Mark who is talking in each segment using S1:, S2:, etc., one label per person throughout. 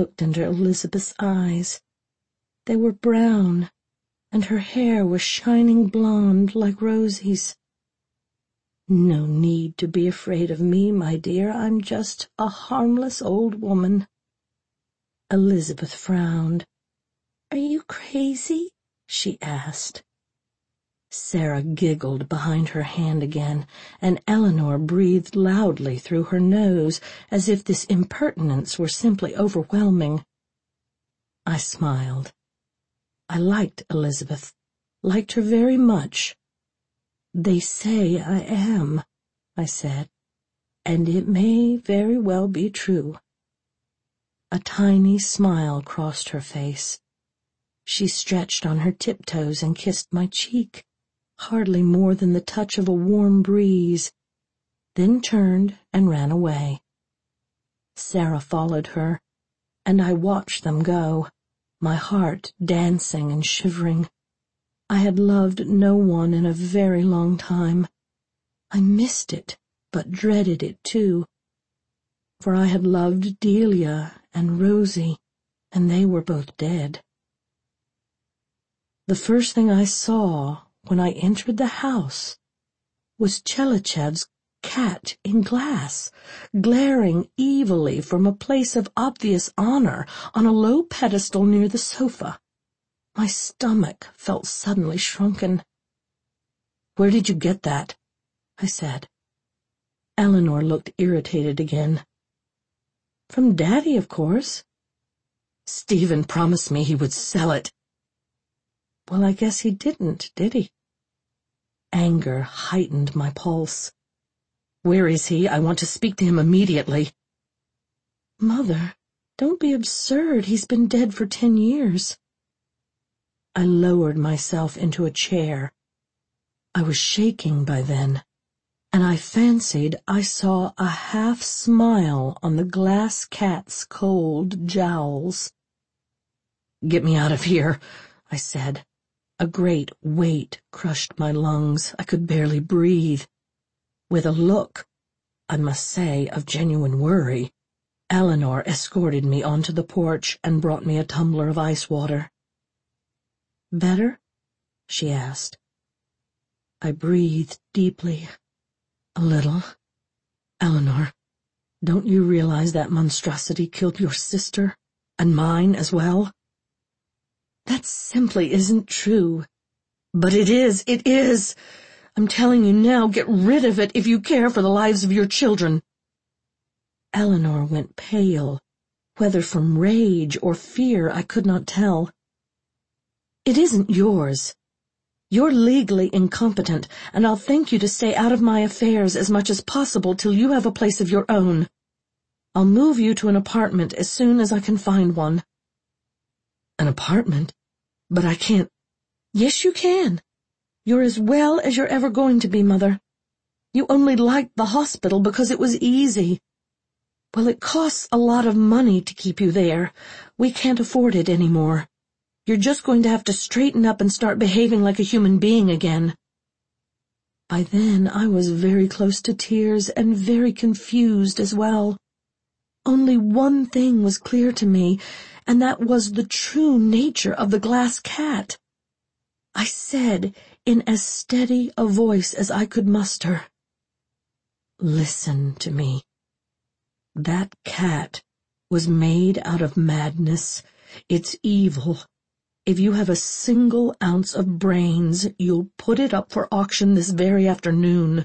S1: looked into Elizabeth's eyes. They were brown, and her hair was shining blonde like Rosie's. "No need to be afraid of me, my dear. I'm just a harmless old woman." Elizabeth frowned. "Are you crazy?" she asked. Sarah giggled behind her hand again, and Eleanor breathed loudly through her nose, as if this impertinence were simply overwhelming. I smiled. I liked Elizabeth, liked her very much. "They say I am," I said, "and it may very well be true." A tiny smile crossed her face. She stretched on her tiptoes and kissed my cheek, hardly more than the touch of a warm breeze, then turned and ran away. Sarah followed her, and I watched them go, my heart dancing and shivering. I had loved no one in a very long time. I missed it, but dreaded it too, for I had loved Delia and Rosie, and they were both dead. The first thing I saw when I entered the house was Chelachev's cat in glass, glaring evilly from a place of obvious honor on a low pedestal near the sofa. My stomach felt suddenly shrunken. "Where did you get that?" I said. Eleanor looked irritated again. "From Daddy, of course." "Stephen promised me he would sell it." "Well, I guess he didn't, did he?" Anger heightened my pulse. "Where is he? I want to speak to him immediately." "Mother, don't be absurd. He's been dead for 10 years. I lowered myself into a chair. I was shaking by then, and I fancied I saw a half-smile on the glass cat's cold jowls. "Get me out of here," I said. A great weight crushed my lungs. I could barely breathe. With a look, I must say, of genuine worry, Eleanor escorted me onto the porch and brought me a tumbler of ice water. "Better?" she asked. I breathed deeply. "A little. Eleanor, don't you realize that monstrosity killed your sister, and mine as well?" "That simply isn't true." "But it is, it is! I'm telling you now, get rid of it if you care for the lives of your children." Eleanor went pale, whether from rage or fear I could not tell. "It isn't yours. You're legally incompetent, and I'll thank you to stay out of my affairs as much as possible till you have a place of your own. I'll move you to an apartment as soon as I can find one." "An apartment? But I can't—" "Yes, you can. You're as well as you're ever going to be, Mother. You only liked the hospital because it was easy. Well, it costs a lot of money to keep you there. We can't afford it any more. You're just going to have to straighten up and start behaving like a human being again." By then I was very close to tears and very confused as well. Only one thing was clear to me, and that was the true nature of the glass cat. I said, in as steady a voice as I could muster, "Listen to me. That cat was made out of madness. It's evil. If you have a single ounce of brains, you'll put it up for auction this very afternoon.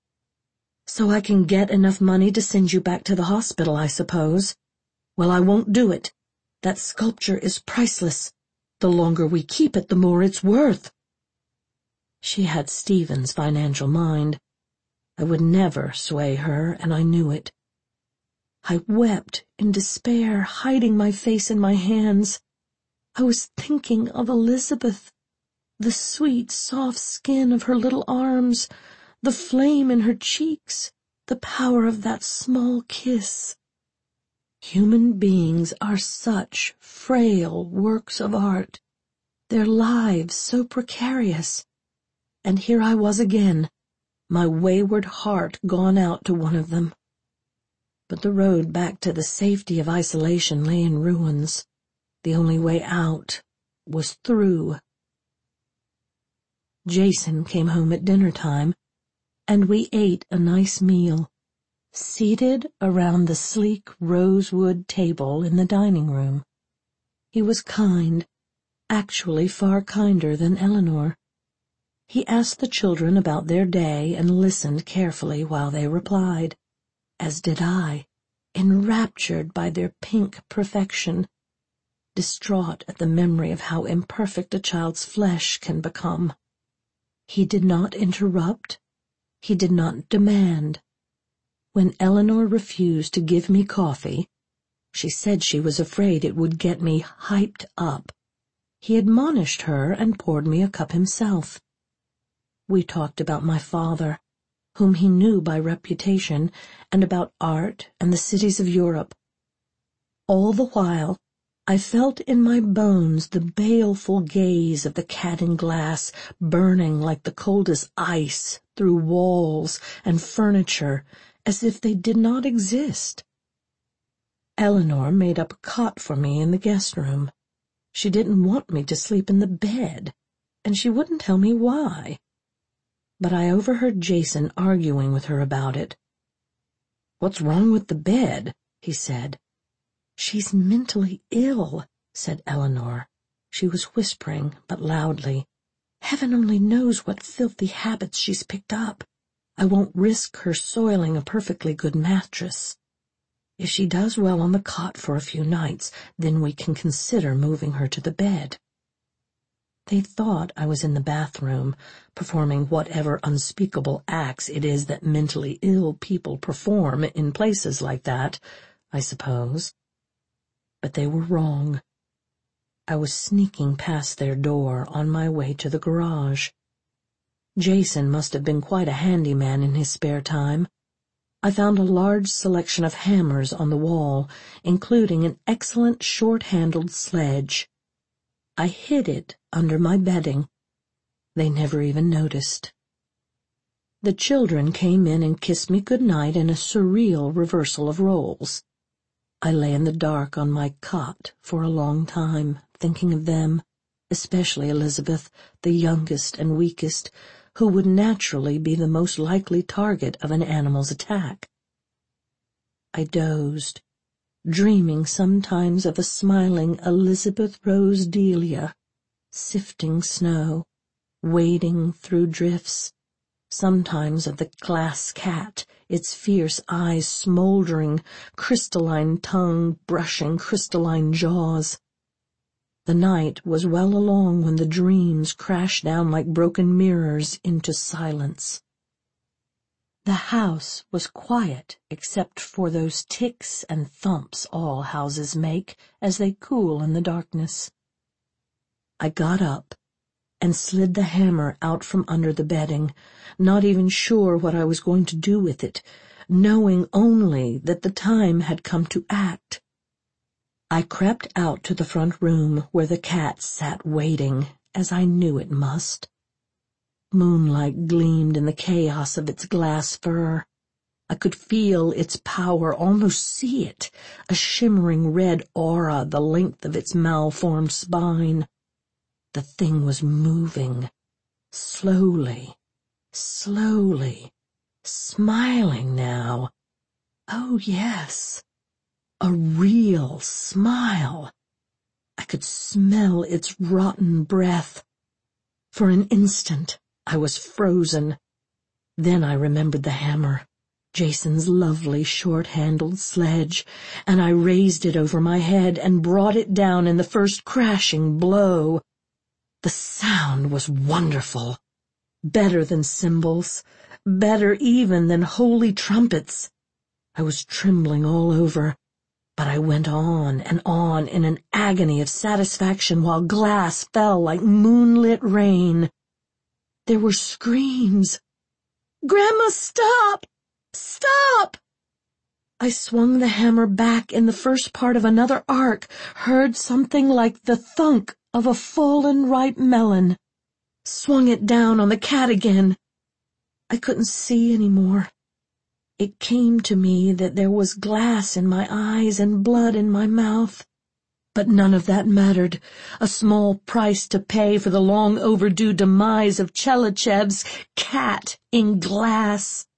S1: So I can get enough money to send you back to the hospital, I suppose. Well, I won't do it. That sculpture is priceless. The longer we keep it, the more it's worth." She had Stephen's financial mind. I would never sway her, and I knew it. I wept in despair, hiding my face in my hands. I was thinking of Elizabeth, the sweet, soft skin of her little arms, the flame in her cheeks, the power of that small kiss. Human beings are such frail works of art, their lives so precarious, and here I was again, my wayward heart gone out to one of them. but the road back to the safety of isolation lay in ruins. The only way out was through. Jason came home at dinner time, and we ate a nice meal, seated around the sleek rosewood table in the dining room. He was kind, actually far kinder than Eleanor. He asked the children about their day and listened carefully while they replied, as did I, enraptured by their pink perfection, distraught at the memory of how imperfect a child's flesh can become. He did not interrupt. He did not demand. When Eleanor refused to give me coffee, she said she was afraid it would get me hyped up. He admonished her and poured me a cup himself. We talked about my father, whom he knew by reputation, and about art and the cities of Europe. All the while, I felt in my bones the baleful gaze of the cat in glass burning like the coldest ice through walls and furniture, as if they did not exist. Eleanor made up a cot for me in the guest room. She didn't want me to sleep in the bed, and she wouldn't tell me why. But I overheard Jason arguing with her about it. "What's wrong with the bed?" he said. "She's mentally ill," said Eleanor. She was whispering, but loudly. "Heaven only knows what filthy habits she's picked up. I won't risk her soiling a perfectly good mattress. If she does well on the cot for a few nights, then we can consider moving her to the bed." They thought I was in the bathroom, performing whatever unspeakable acts it is that mentally ill people perform in places like that, I suppose. But they were wrong. I was sneaking past their door on my way to the garage. Jason must have been quite a handyman in his spare time. I found a large selection of hammers on the wall, including an excellent short-handled sledge. I hid it under my bedding. They never even noticed. The children came in and kissed me good night in a surreal reversal of roles. I lay in the dark on my cot for a long time, thinking of them, especially Elizabeth, the youngest and weakest, who would naturally be the most likely target of an animal's attack. I dozed, dreaming sometimes of a smiling Elizabeth Rose Delia, sifting snow, wading through drifts, sometimes of the glass cat, its fierce eyes smoldering, crystalline tongue brushing crystalline jaws. The night was well along when the dreams crashed down like broken mirrors into silence. The house was quiet except for those ticks and thumps all houses make as they cool in the darkness. I got up and slid the hammer out from under the bedding, not even sure what I was going to do with it, knowing only that the time had come to act. I crept out to the front room where the cat sat waiting, as I knew it must. Moonlight gleamed in the chaos of its glass fur. I could feel its power, almost see it, a shimmering red aura the length of its malformed spine. The thing was moving, slowly, slowly, smiling now. Oh, yes, a real smile. I could smell its rotten breath. For an instant, I was frozen. Then I remembered the hammer, Jason's lovely short-handled sledge, and I raised it over my head and brought it down in the first crashing blow. The sound was wonderful, better than cymbals, better even than holy trumpets. I was trembling all over, but I went on and on in an agony of satisfaction while glass fell like moonlit rain. There were screams. "Grandma, stop! Stop!" I swung the hammer back in the first part of another arc, heard something like the thunk of a fallen ripe melon, swung it down on the cat again. I couldn't see any more. It came to me that there was glass in my eyes and blood in my mouth. But none of that mattered. A small price to pay for the long-overdue demise of Chelachev's cat in glass.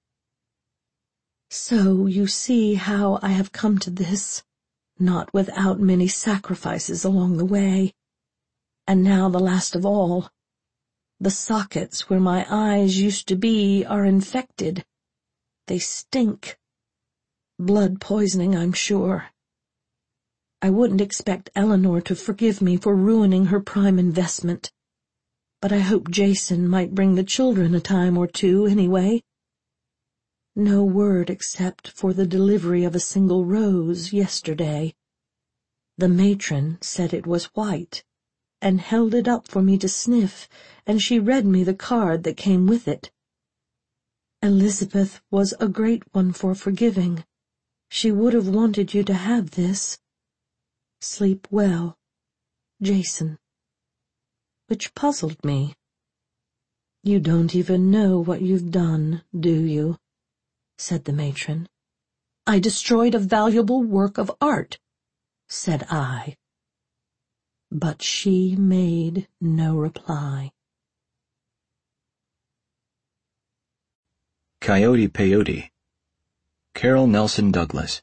S1: So you see how I have come to this, not without many sacrifices along the way. And now the last of all. The sockets where my eyes used to be are infected. They stink. Blood poisoning, I'm sure. I wouldn't expect Eleanor to forgive me for ruining her prime investment, but I hope Jason might bring the children a time or two anyway. No word except for the delivery of a single rose yesterday. The matron said it was white, and held it up for me to sniff, and she read me the card that came with it. Elizabeth was a great one for forgiving. She would have wanted you to have this. Sleep well, Jason. Which puzzled me. You don't even know what you've done, do you? Said the matron. I destroyed a valuable work of art, said I. But she made no reply.
S2: Coyote Peyote. Carol Nelson Douglas.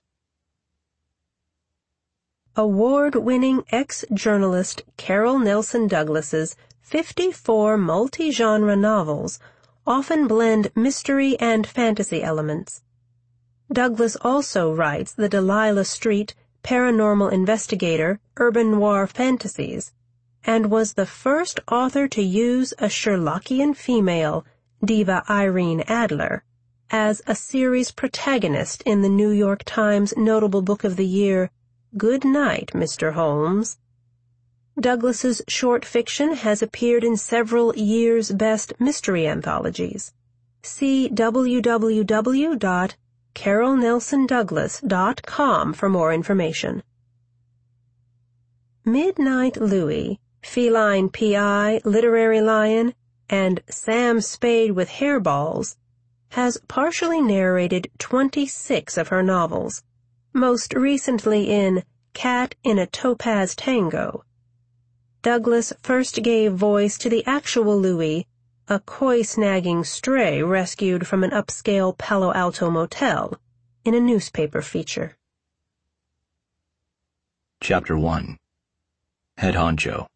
S3: Award-winning ex-journalist Carol Nelson Douglas's 54 multi-genre novels often blend mystery and fantasy elements. Douglas also writes the Delilah Street paranormal investigator urban noir fantasies, and was the first author to use a Sherlockian female, Diva Irene Adler, as a series protagonist in the New York Times notable book of the year, Good Night, Mr. Holmes. Douglas's short fiction has appeared in several years' best mystery anthologies. See www.carolnelsondouglas.com for more information. Midnight Louie, Feline P.I., Literary Lion, and Sam Spade with Hairballs has partially narrated 26 of her novels, most recently in Cat in a Topaz Tango. Douglas first gave voice to the actual Louie, a coy-snagging stray rescued from an upscale Palo Alto motel, in a newspaper feature.
S2: Chapter 1. Head Honcho.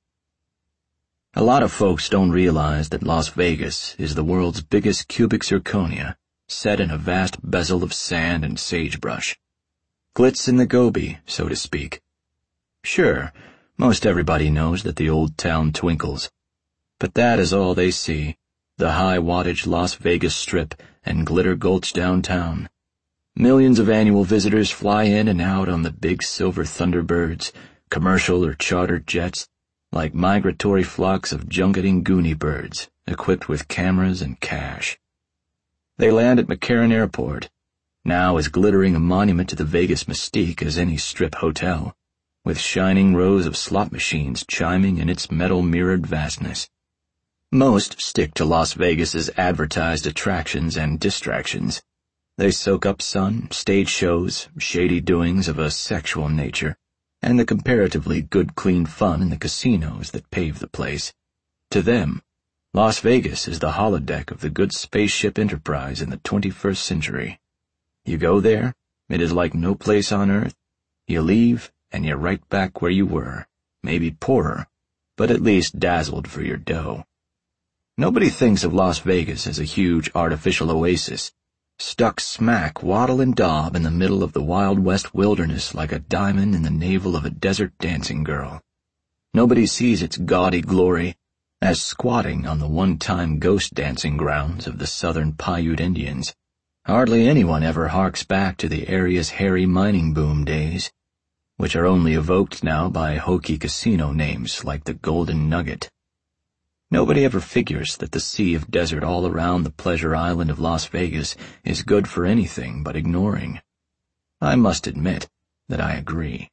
S2: A lot of folks don't realize that Las Vegas is the world's biggest cubic zirconia, set in a vast bezel of sand and sagebrush. Glitz in the Gobi, so to speak. Sure, most everybody knows that the old town twinkles, but that is all they see, the high-wattage Las Vegas Strip and Glitter Gulch downtown. Millions of annual visitors fly in and out on the big silver Thunderbirds, commercial or chartered jets, like migratory flocks of junketing Goonie birds, equipped with cameras and cash. They land at McCarran Airport, now as glittering a monument to the Vegas mystique as any Strip hotel, with shining rows of slot machines chiming in its metal-mirrored vastness. Most stick to Las Vegas's advertised attractions and distractions. They soak up sun, stage shows, shady doings of a sexual nature, and the comparatively good clean fun in the casinos that pave the place. To them, Las Vegas is the holodeck of the good spaceship Enterprise in the 21st century. You go there, it is like no place on earth. You leave, and you're right back where you were, maybe poorer, but at least dazzled for your dough. Nobody thinks of Las Vegas as a huge artificial oasis, stuck smack waddle and daub in the middle of the Wild West wilderness like a diamond in the navel of a desert dancing girl. Nobody sees its gaudy glory as squatting on the one-time ghost dancing grounds of the southern Paiute Indians. Hardly anyone ever harks back to the area's hairy mining boom days, which are only evoked now by hokey casino names like the Golden Nugget. Nobody ever figures that the sea of desert all around the pleasure island of Las Vegas is good for anything but ignoring. I must admit that I agree.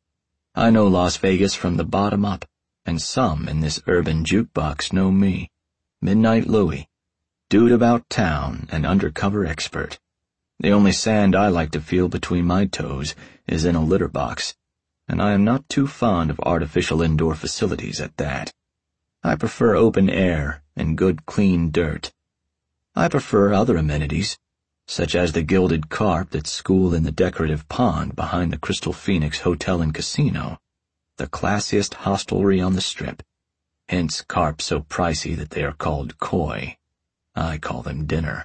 S2: I know Las Vegas from the bottom up, and some in this urban jukebox know me, Midnight Louie, dude about town and undercover expert. The only sand I like to feel between my toes is in a litter box, and I am not too fond of artificial indoor facilities at that. I prefer open air and good clean dirt. I prefer other amenities, such as the gilded carp that school in the decorative pond behind the Crystal Phoenix Hotel and Casino, the classiest hostelry on the Strip. Hence carp so pricey that they are called koi. I call them dinner.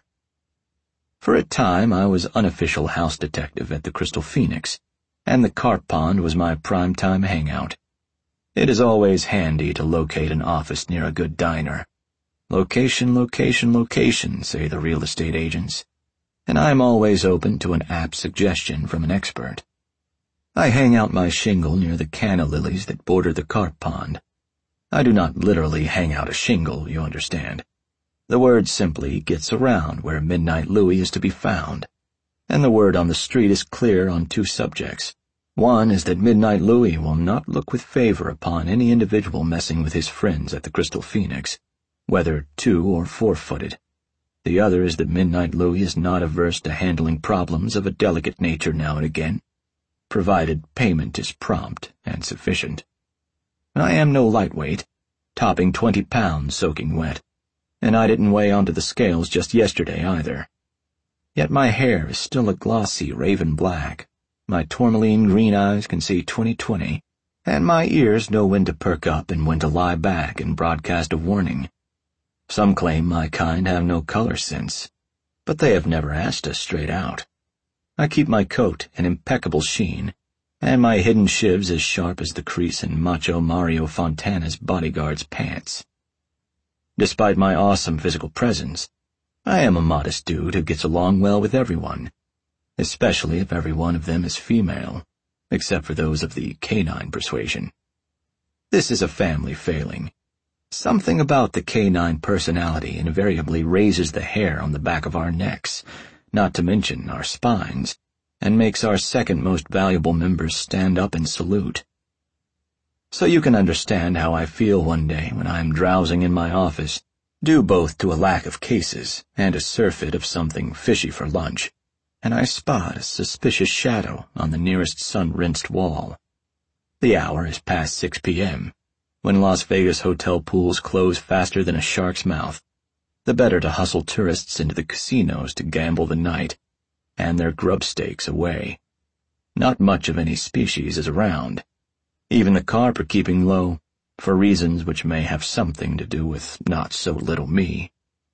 S2: For a time I was unofficial house detective at the Crystal Phoenix, and the carp pond was my prime-time hangout. It is always handy to locate an office near a good diner. Location, location, location, say the real estate agents, and I am always open to an apt suggestion from an expert. I hang out my shingle near the canna lilies that border the carp pond. I do not literally hang out a shingle, you understand. The word simply gets around where Midnight Louie is to be found, and the word on the street is clear on two subjects. One is that Midnight Louie will not look with favor upon any individual messing with his friends at the Crystal Phoenix, whether 2- or 4-footed. The other is that Midnight Louie is not averse to handling problems of a delicate nature now and again, provided payment is prompt and sufficient. I am no lightweight, topping 20 pounds soaking wet, and I didn't weigh onto the scales just yesterday either. Yet my hair is still a glossy raven black, my tourmaline green eyes can see 20/20, and my ears know when to perk up and when to lie back and broadcast a warning. Some claim my kind have no color sense, but they have never asked us straight out. I keep my coat in impeccable sheen, and my hidden shivs as sharp as the crease in Macho Mario Fontana's bodyguard's pants. Despite my awesome physical presence, I am a modest dude who gets along well with everyone, especially if every one of them is female, except for those of the canine persuasion. This is a family failing. Something about the canine personality invariably raises the hair on the back of our necks, not to mention our spines, and makes our second most valuable members stand up and salute. So you can understand how I feel one day when I am drowsing in my office, due both to a lack of cases and a surfeit of something fishy for lunch, and I spot a suspicious shadow on the nearest sun-rinsed wall. The hour is past 6 p.m., when Las Vegas hotel pools close faster than a shark's mouth, the better to hustle tourists into the casinos to gamble the night, and their grub stakes away. Not much of any species is around. Even the carp are keeping low, for reasons which may have something to do with not so little me.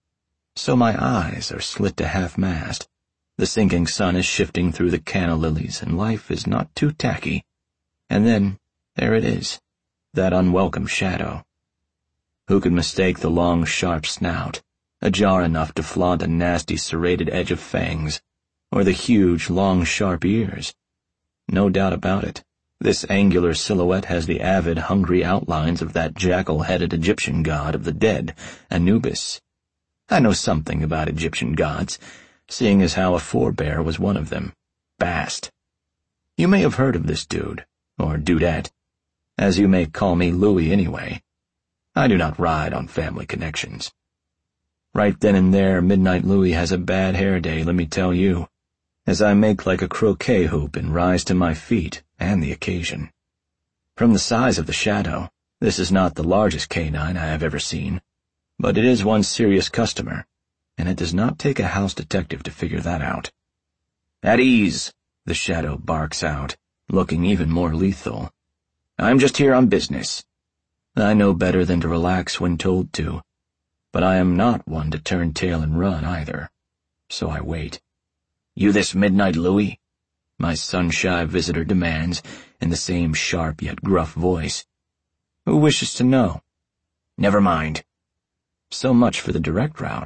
S2: So my eyes are slit to half-mast. The sinking sun is shifting through the canna lilies, and life is not too tacky. And then, there it is, that unwelcome shadow. Who could mistake the long, sharp snout, ajar enough to flaunt a nasty serrated edge of fangs, or the huge, long, sharp ears? No doubt about it. This angular silhouette has the avid, hungry outlines of that jackal-headed Egyptian god of the dead, Anubis. I know something about Egyptian gods, seeing as how a forebear was one of them, Bast. You may have heard of this dude, or dudette, as you may call me Louie anyway. I do not ride on family connections. Right then and there, Midnight Louie has a bad hair day, let me tell you, as I make like a croquet hoop and rise to my feet and the occasion. From the size of the shadow, this is not the largest canine I have ever seen, but it is one serious customer, and it does not take a house detective to figure that out. At ease, the shadow barks out, looking even more lethal. I'm just here on business. I know better than to relax when told to, but I am not one to turn tail and run either, so I wait. You this Midnight Louie? My sun-shy visitor demands, in the same sharp yet gruff voice. Who wishes to know? Never mind. So much for the direct route.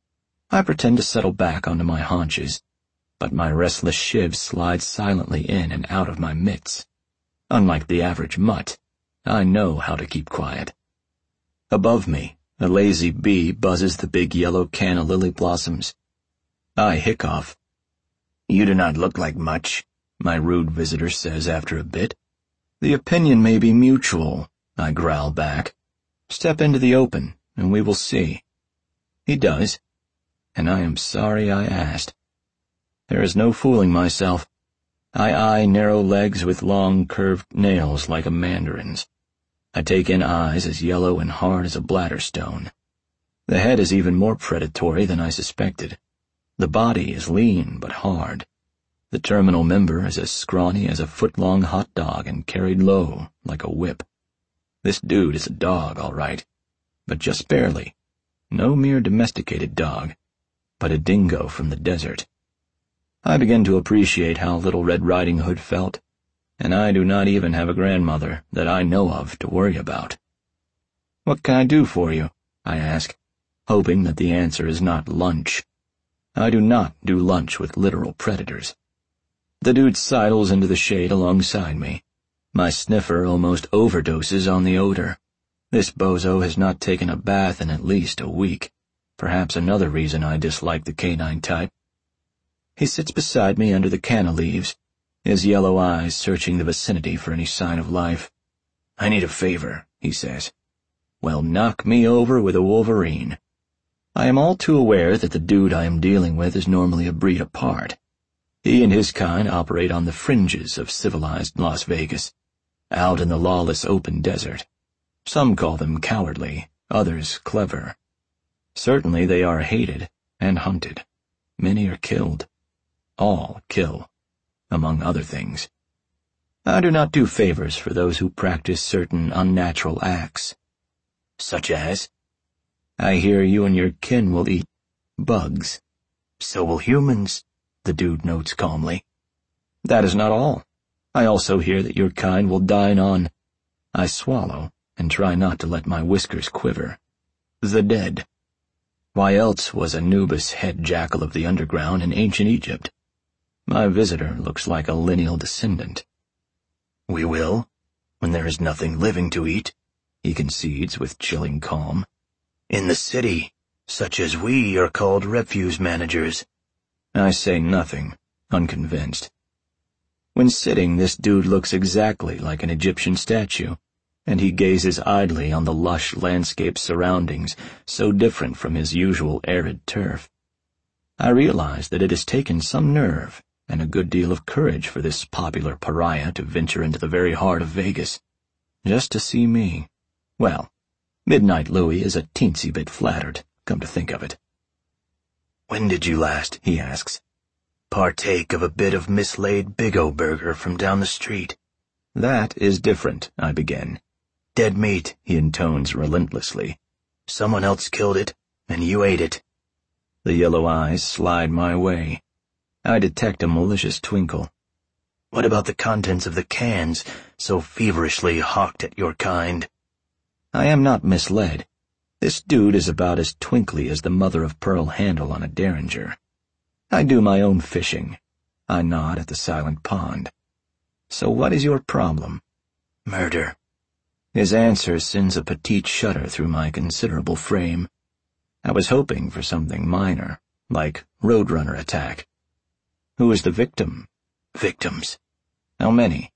S2: I pretend to settle back onto my haunches, but my restless shiv slides silently in and out of my mitts. Unlike the average mutt, I know how to keep quiet. Above me, a lazy bee buzzes the big yellow canna lily blossoms. I hiccough. You do not look like much, my rude visitor says after a bit. The opinion may be mutual, I growl back. Step into the open, and we will see. He does, and I am sorry I asked. There is no fooling myself. I eye narrow legs with long, curved nails like a mandarin's. I take in eyes as yellow and hard as a bladder stone. The head is even more predatory than I suspected. The body is lean but hard. The terminal member is as scrawny as a foot-long hot dog and carried low like a whip. This dude is a dog, all right, but just barely. No mere domesticated dog, but a dingo from the desert. I begin to appreciate how Little Red Riding Hood felt, and I do not even have a grandmother that I know of to worry about. "What can I do for you?" I ask, hoping that the answer is not lunch. I do not do lunch with literal predators. The dude sidles into the shade alongside me. My sniffer almost overdoses on the odor. This bozo has not taken a bath in at least a week, perhaps another reason I dislike the canine type. He sits beside me under the canna leaves, his yellow eyes searching the vicinity for any sign of life. "I need a favor," he says. "Well, knock me over with a wolverine." I am all too aware that the dude I am dealing with is normally a breed apart. He and his kind operate on the fringes of civilized Las Vegas, out in the lawless open desert. Some call them cowardly, others clever. Certainly they are hated and hunted. Many are killed. All kill, among other things. I do not do favors for those who practice certain unnatural acts. Such as? I hear you and your kin will eat bugs. So will humans, the dude notes calmly. That is not all. I also hear that your kind will dine on— I swallow and try not to let my whiskers quiver— the dead. Why else was Anubis head jackal of the underground in ancient Egypt? My visitor looks like a lineal descendant. We will, when there is nothing living to eat, he concedes with chilling calm. In the city, such as we are called refuse managers. I say nothing, unconvinced. When sitting, this dude looks exactly like an Egyptian statue, and he gazes idly on the lush landscape surroundings, so different from his usual arid turf. I realize that it has taken some nerve and a good deal of courage for this popular pariah to venture into the very heart of Vegas, just to see me. Well, Midnight Louie is a teensy bit flattered, come to think of it. When did you last, he asks, partake of a bit of mislaid Big O burger from down the street? That is different, I begin. Dead meat, he intones relentlessly. Someone else killed it, and you ate it. The yellow eyes slide my way. I detect a malicious twinkle. What about the contents of the cans so feverishly hawked at your kind? I am not misled. This dude is about as twinkly as the mother-of-pearl handle on a derringer. I do my own fishing. I nod at the silent pond. So what is your problem? Murder. His answer sends a petite shudder through my considerable frame. I was hoping for something minor, like roadrunner attack. Who is the victim? Victims. How many?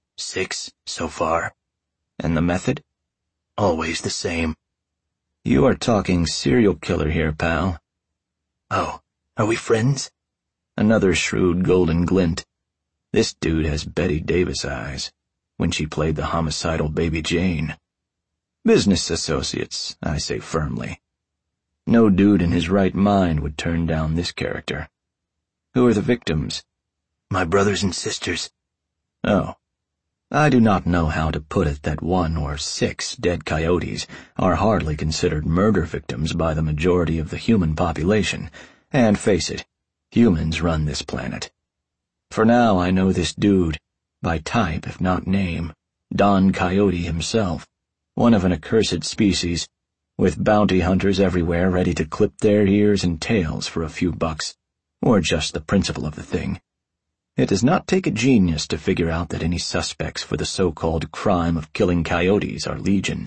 S2: 6 so far. And the method? Always the same. You are talking serial killer here, pal. Oh, are we friends? Another shrewd golden glint. This dude has Betty Davis eyes, when she played the homicidal Baby Jane. Business associates, I say firmly. No dude in his right mind would turn down this character. Who are the victims? My brothers and sisters. Oh. I do not know how to put it that 1 or 6 dead coyotes are hardly considered murder victims by the majority of the human population, and face it, humans run this planet. For now I know this dude, by type if not name, Don Coyote himself, one of an accursed species, with bounty hunters everywhere ready to clip their ears and tails for a few bucks, or just the principle of the thing. It does not take a genius to figure out that any suspects for the so-called crime of killing coyotes are legion.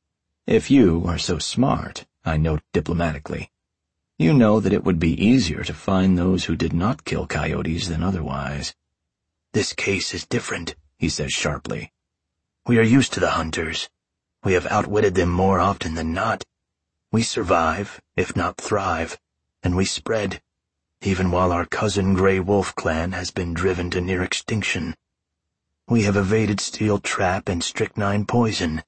S2: If you are so smart, I note diplomatically, you know that it would be easier to find those who did not kill coyotes than otherwise. This case is different, he says sharply. We are used to the hunters. We have outwitted them more often than not. We survive, if not thrive, and we spread.
S4: even while our cousin Grey Wolf clan has been driven to near extinction. We have evaded steel trap and strychnine poison.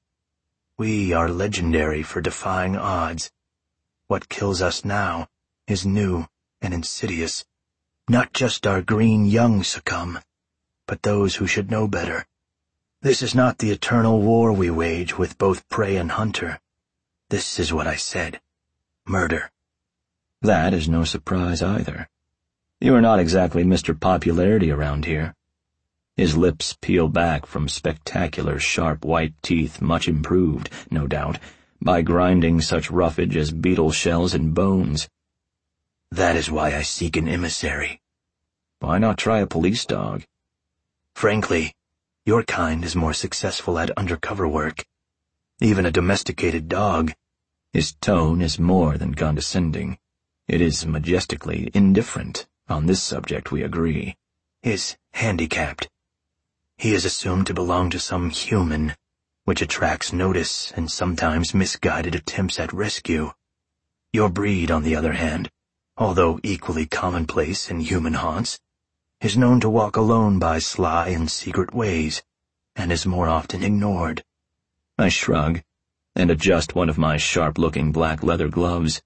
S4: We are legendary for defying odds. What kills us now is new and insidious. Not just our green young succumb, but those who should know better. This is not the eternal war we wage with both prey and hunter. This is what I said. Murder.
S2: That is no surprise either. You are not exactly Mr. Popularity around here. His lips peel back from spectacular sharp white teeth, much improved, no doubt, by grinding such roughage as beetle shells and bones.
S4: That is why I seek an emissary.
S2: Why not try a police dog?
S4: Frankly, your kind is more successful at undercover work. Even a domesticated dog.
S2: His tone is more than condescending. It is majestically indifferent. On this subject we agree.
S4: Is handicapped. He is assumed to belong to some human, which attracts notice and sometimes misguided attempts at rescue. Your breed, on the other hand, although equally commonplace in human haunts, is known to walk alone by sly and secret ways, and is more often ignored.
S2: I shrug, and adjust one of my sharp-looking black leather gloves.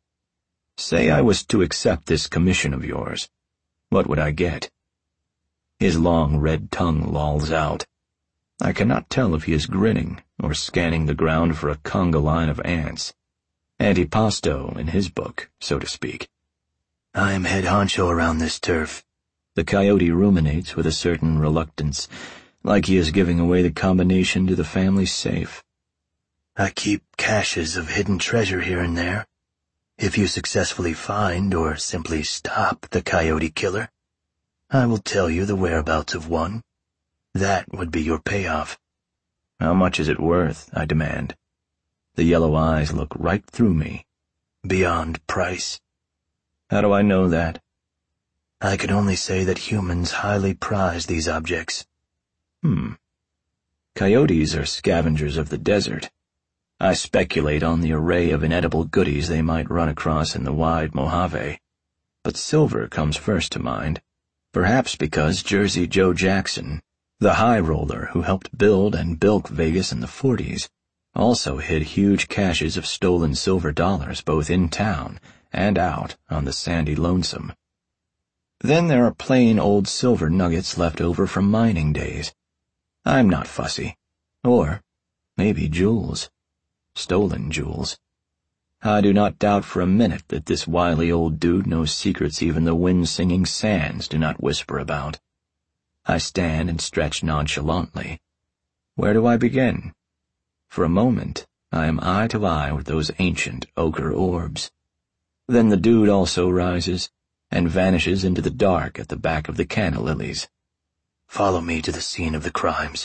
S2: Say I was to accept this commission of yours. What would I get? His long red tongue lolls out. I cannot tell if he is grinning or scanning the ground for a conga line of ants. Antipasto in his book, so to speak.
S4: I am head honcho around this turf.
S2: The coyote ruminates with a certain reluctance, like he is giving away the combination to the family safe.
S4: I keep caches of hidden treasure here and there. If you successfully find or simply stop the coyote killer, I will tell you the whereabouts of one. That would be your payoff.
S2: How much is it worth? I demand. The yellow eyes look right through me.
S4: Beyond price.
S2: How do I know that?
S4: I can only say that humans highly prize these objects.
S2: Coyotes are scavengers of the desert. I speculate on the array of inedible goodies they might run across in the wide Mojave. But silver comes first to mind, perhaps because Jersey Joe Jackson, the high roller who helped build and bilk Vegas in the 40s, also hid huge caches of stolen silver dollars both in town and out on the sandy lonesome. Then there are plain old silver nuggets left over from mining days. I'm not fussy. Or maybe jewels. Stolen jewels. I do not doubt for a minute that this wily old dude knows secrets even the wind-singing sands do not whisper about. I stand and stretch nonchalantly. Where do I begin? For a moment, I am eye to eye with those ancient ochre orbs. Then the dude also rises and vanishes into the dark at the back of the canna lilies.
S4: Follow me to the scene of the crimes.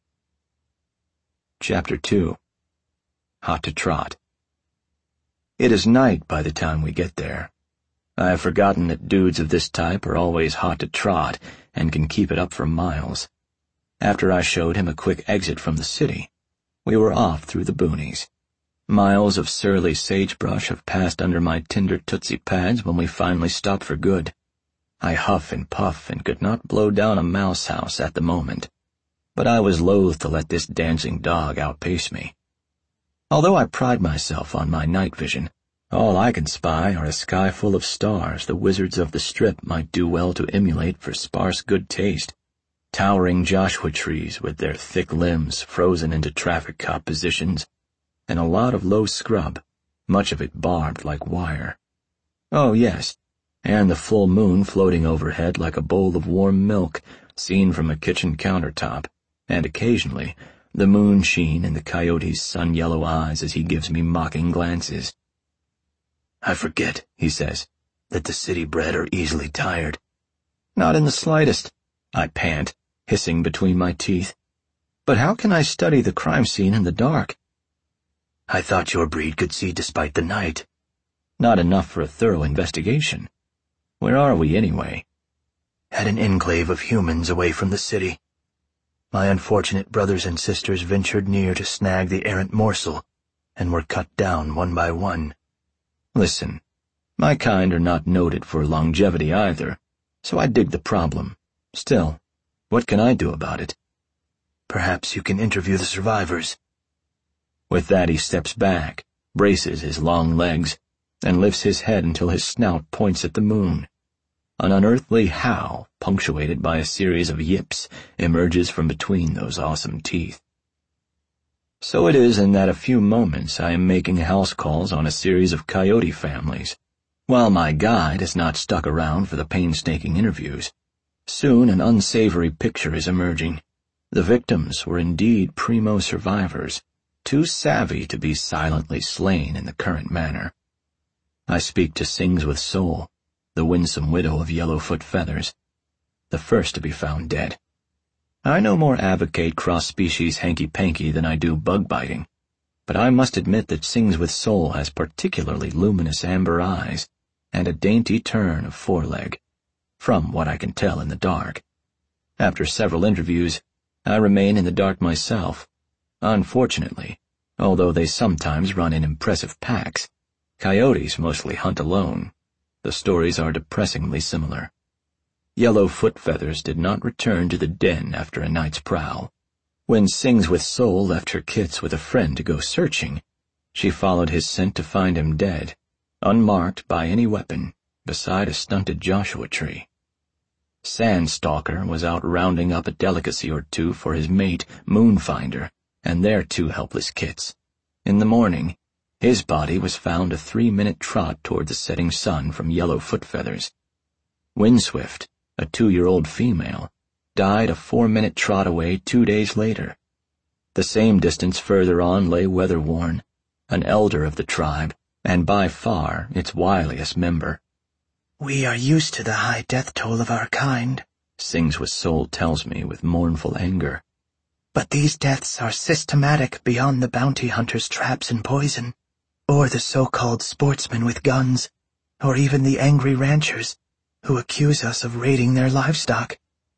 S2: Chapter 2. Hot to trot. It is night by the time we get there. I have forgotten that dudes of this type are always hot to trot and can keep it up for miles. After I showed him a quick exit from the city, we were off through the boonies. Miles of surly sagebrush have passed under my tinder tootsie pads when we finally stopped for good. I huff and puff and could not blow down a mouse house at the moment, but I was loath to let this dancing dog outpace me. Although I pride myself on my night vision, all I can spy are a sky full of stars the wizards of the Strip might do well to emulate for sparse good taste. Towering Joshua trees with their thick limbs frozen into traffic cop positions, and a lot of low scrub, much of it barbed like wire. Oh yes, and the full moon floating overhead like a bowl of warm milk seen from a kitchen countertop, and occasionally the moon sheen in the coyote's sun-yellow eyes as he gives me mocking glances.
S4: I forget, he says, that the city-bred are easily tired.
S2: Not in the slightest, I pant, hissing between my teeth. But how can I study the crime scene in the dark?
S4: I thought your breed could see despite the night.
S2: Not enough for a thorough investigation. Where are we, anyway?
S4: At an enclave of humans away from the city. My unfortunate brothers and sisters ventured near to snag the errant morsel, and were cut down one by one.
S2: Listen, My kind are not noted for longevity either, so I dig the problem. Still, what can I do about it?
S4: Perhaps you can interview the survivors.
S2: With that he steps back, braces his long legs, and lifts his head until his snout points at the moon. An unearthly howl, punctuated by a series of yips, emerges from between those awesome teeth. So it is in that a few moments I am making house calls on a series of coyote families, while my guide has not stuck around for the painstaking interviews. Soon an unsavory picture is emerging. The victims were indeed primo survivors, too savvy to be silently slain in the current manner. I speak to Sings with Soul, the winsome widow of Yellowfoot Feathers, the first to be found dead. I no more advocate cross-species hanky-panky than I do bug-biting, but I must admit that Sings with Soul has particularly luminous amber eyes and a dainty turn of foreleg, from what I can tell in the dark. After several interviews, I remain in the dark myself. Unfortunately, although they sometimes run in impressive packs, coyotes mostly hunt alone. The stories are depressingly similar. Yellowfoot Feathers did not return to the den after a night's prowl. When Sings with Soul left her kits with a friend to go searching, she followed his scent to find him dead, unmarked by any weapon, beside a stunted Joshua tree. Sandstalker was out rounding up a delicacy or two for his mate, Moonfinder, and their 2 helpless kits. In the morning, his body was found a 3-minute trot toward the setting sun from Yellowfoot Feathers. Windswift, a 2-year-old female, died a 4-minute trot away 2 days later. The same distance further on lay Weatherworn, an elder of the tribe, and by far its wiliest member.
S4: We are used to the high death toll of our kind,
S2: Sings with Soul tells me with mournful anger.
S4: But these deaths are systematic beyond the bounty hunters' traps and poison, or the so-called sportsmen with guns, or even the angry ranchers who accuse us of raiding their livestock.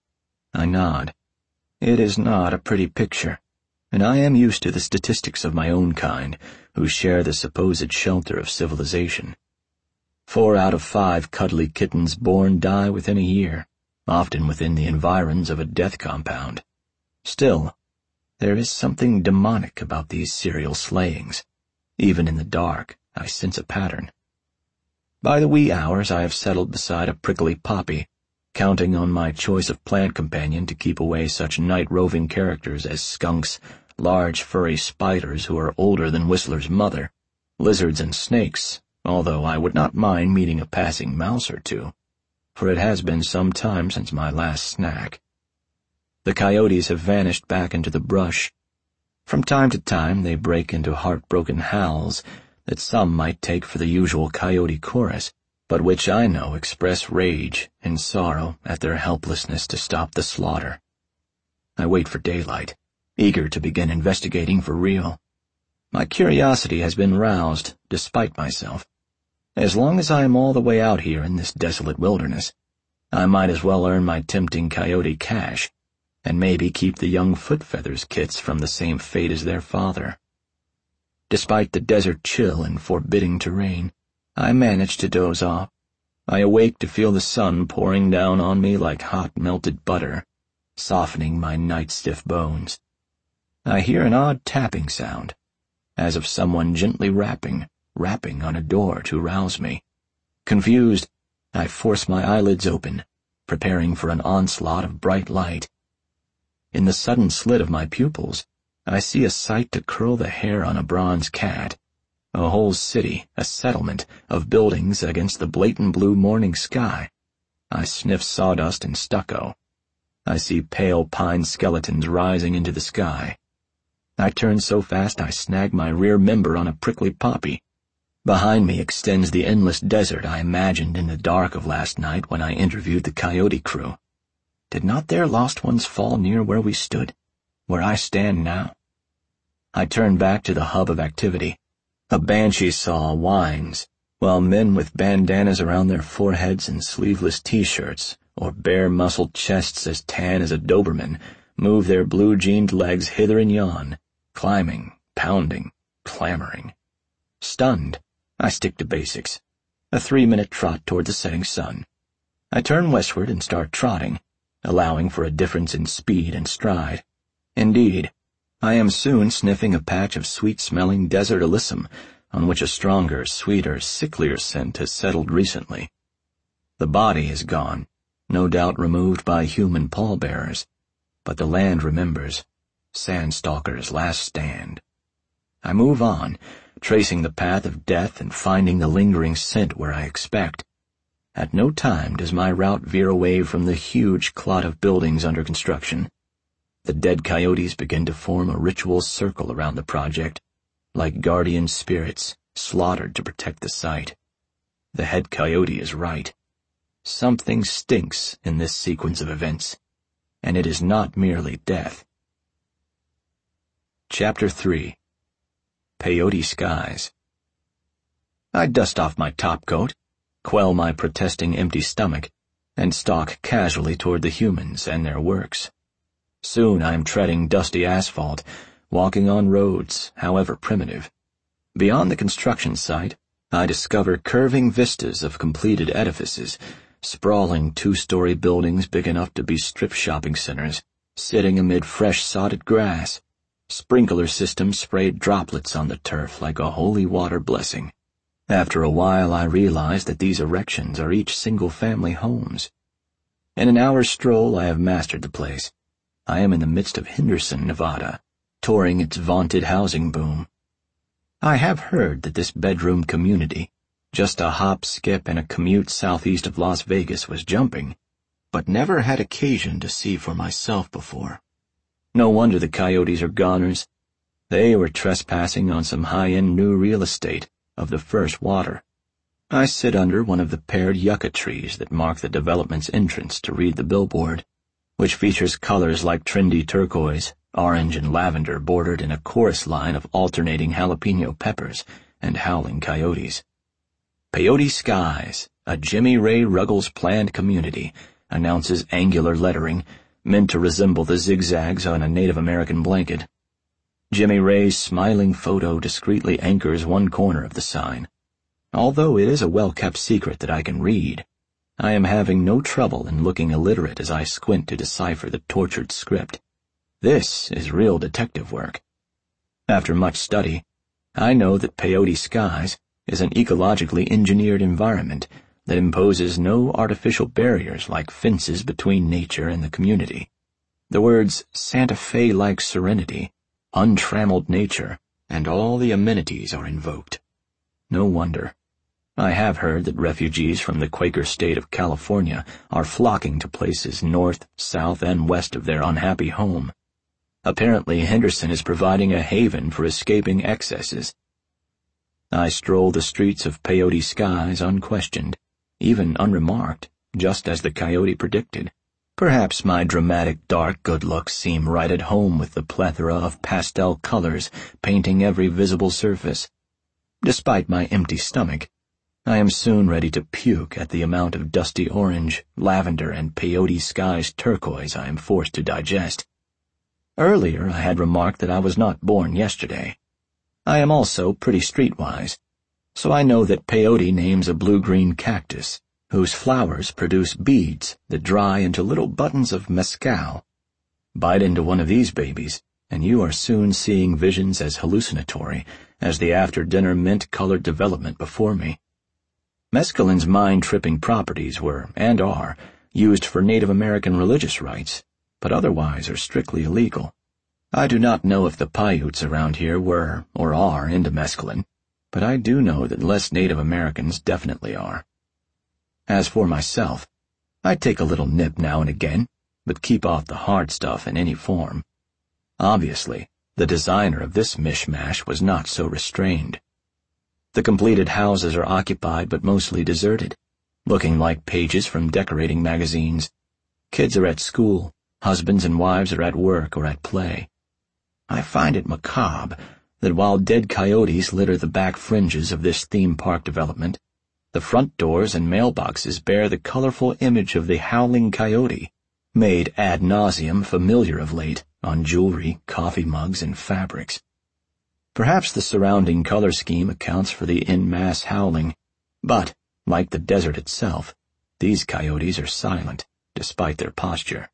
S2: I nod. It is not a pretty picture, and I am used to the statistics of my own kind, who share the supposed shelter of civilization. 4 out of 5 cuddly kittens born die within a year, often within the environs of a death compound. Still, there is something demonic about these serial slayings. Even in the dark, I sense a pattern. By the wee hours I have settled beside a prickly poppy, counting on my choice of plant companion to keep away such night-roving characters as skunks, large furry spiders who are older than Whistler's mother, lizards and snakes, although I would not mind meeting a passing mouse or two, for it has been some time since my last snack. The coyotes have vanished back into the brush. From time to time they break into heartbroken howls that some might take for the usual coyote chorus, but which I know express rage and sorrow at their helplessness to stop the slaughter. I wait for daylight, eager to begin investigating for real. My curiosity has been roused, despite myself. As long as I am all the way out here in this desolate wilderness, I might as well earn my tempting coyote cash, and maybe keep the young Foot Feathers kits from the same fate as their father. Despite the desert chill and forbidding terrain, I manage to doze off. I awake to feel the sun pouring down on me like hot melted butter, softening my night-stiff bones. I hear an odd tapping sound, as of someone gently rapping on a door to rouse me. Confused, I force my eyelids open, preparing for an onslaught of bright light. In the sudden slit of my pupils, I see a sight to curl the hair on a bronze cat. A whole city, a settlement, of buildings against the blatant blue morning sky. I sniff sawdust and stucco. I see pale pine skeletons rising into the sky. I turn so fast I snag my rear member on a prickly poppy. Behind me extends the endless desert I imagined in the dark of last night when I interviewed the coyote crew. Did not their lost ones fall near where we stood, where I stand now? I turn back to the hub of activity. A banshee saw whines, while men with bandanas around their foreheads and sleeveless T-shirts, or bare-muscled chests as tan as a Doberman, move their blue-jeaned legs hither and yon, climbing, pounding, clamoring. Stunned, I stick to basics. a 3-minute trot toward the setting sun. I turn westward and start trotting, allowing for a difference in speed and stride. Indeed, I am soon sniffing a patch of sweet-smelling desert alyssum on which a stronger, sweeter, sicklier scent has settled recently. The body is gone, no doubt removed by human pallbearers, but the land remembers. Sandstalker's last stand. I move on, tracing the path of death and finding the lingering scent where I expect. At no time does my route veer away from the huge clot of buildings under construction. The dead coyotes begin to form a ritual circle around the project, like guardian spirits slaughtered to protect the site. The head coyote is right. Something stinks in this sequence of events, and it is not merely death. Chapter 3. Peyote Skies. I dust off my topcoat, quell my protesting empty stomach, and stalk casually toward the humans and their works. Soon I am treading dusty asphalt, walking on roads, however primitive. Beyond the construction site, I discover curving vistas of completed edifices, sprawling 2-story buildings big enough to be strip shopping centers, sitting amid fresh sodded grass. Sprinkler systems sprayed droplets on the turf like a holy water blessing. After a while I realize that these erections are each single-family homes. In an hour's stroll I have mastered the place. I am in the midst of Henderson, Nevada, touring its vaunted housing boom. I have heard that this bedroom community, just a hop, skip, and a commute southeast of Las Vegas, was jumping, but never had occasion to see for myself before. No wonder the coyotes are goners. They were trespassing on some high-end new real estate of the first water. I sit under one of the paired yucca trees that mark the development's entrance to read the billboard, which features colors like trendy turquoise, orange, and lavender bordered in a chorus line of alternating jalapeno peppers and howling coyotes. Peyote Skies, a Jimmy Ray Ruggles planned community, announces angular lettering meant to resemble the zigzags on a Native American blanket. Jimmy Ray's smiling photo discreetly anchors one corner of the sign. Although it is a well-kept secret that I can read, I am having no trouble in looking illiterate as I squint to decipher the tortured script. This is real detective work. After much study, I know that Peyote Skies is an ecologically engineered environment that imposes no artificial barriers like fences between nature and the community. The words Santa Fe-like serenity, untrammeled nature, and all the amenities are invoked. No wonder. I have heard that refugees from the Quaker state of California are flocking to places north, south, and west of their unhappy home. Apparently, Henderson is providing a haven for escaping excesses. I stroll the streets of Peyote Skies unquestioned, even unremarked, just as the coyote predicted. Perhaps my dramatic dark good looks seem right at home with the plethora of pastel colors painting every visible surface. Despite my empty stomach, I am soon ready to puke at the amount of dusty orange, lavender, and Peyote Skies turquoise I am forced to digest. Earlier I had remarked that I was not born yesterday. I am also pretty streetwise, so I know that peyote names a blue-green cactus, whose flowers produce beads that dry into little buttons of mescal. Bite into one of these babies, and you are soon seeing visions as hallucinatory as the after-dinner mint-colored development before me. Mescaline's mind-tripping properties were, and are, used for Native American religious rites, but otherwise are strictly illegal. I do not know if the Paiutes around here were, or are, into mescaline, but I do know that less Native Americans definitely are. As for myself, I take a little nip now and again, but keep off the hard stuff in any form. Obviously, the designer of this mishmash was not so restrained. The completed houses are occupied but mostly deserted, looking like pages from decorating magazines. Kids are at school, husbands and wives are at work or at play. I find it macabre that while dead coyotes litter the back fringes of this theme park development, the front doors and mailboxes bear the colorful image of the howling coyote, made ad nauseum familiar of late on jewelry, coffee mugs, and fabrics. Perhaps the surrounding color scheme accounts for the en masse howling, but Like the desert itself, these coyotes are silent, despite their posture.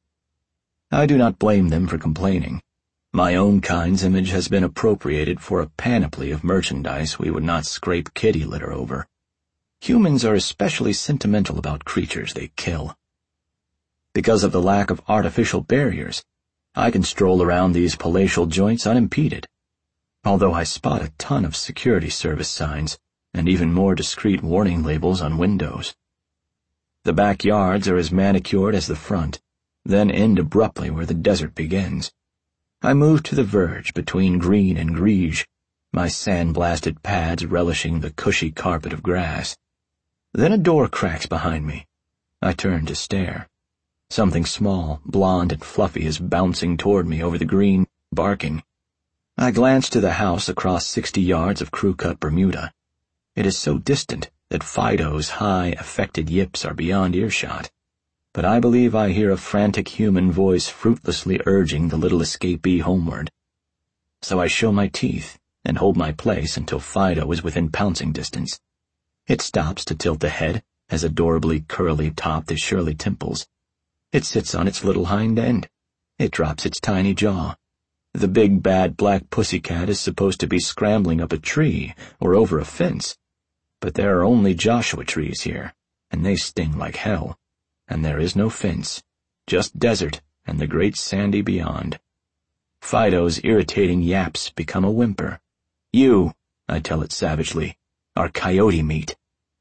S2: I do not blame them for complaining. My own kind's image has been appropriated for a panoply of merchandise we would not scrape kitty litter over. Humans are especially sentimental about creatures they kill. Because of the lack of artificial barriers, I can stroll around these palatial joints unimpeded, although I spot a ton of security service signs and even more discreet warning labels on windows. The backyards are as manicured as the front, then end abruptly where the desert begins. I move to the verge between green and greige, my sand-blasted pads relishing the cushy carpet of grass. Then a door cracks behind me. I turn to stare. Something small, blonde, and fluffy is bouncing toward me over the green, barking. I glance to the house across 60 yards of crew-cut Bermuda. It is so distant that Fido's high, affected yips are beyond earshot, but I believe I hear a frantic human voice fruitlessly urging the little escapee homeward. So I show my teeth and hold my place until Fido is within pouncing distance. It stops to tilt the head, as adorably curly-topped as Shirley Temples. It sits on its little hind end. It drops its tiny jaw. The big bad black pussycat is supposed to be scrambling up a tree or over a fence, but there are only Joshua trees here, and they sting like hell, and there is no fence, just desert and the great sandy beyond. Fido's irritating yaps become a whimper. You, I tell it savagely, are coyote meat.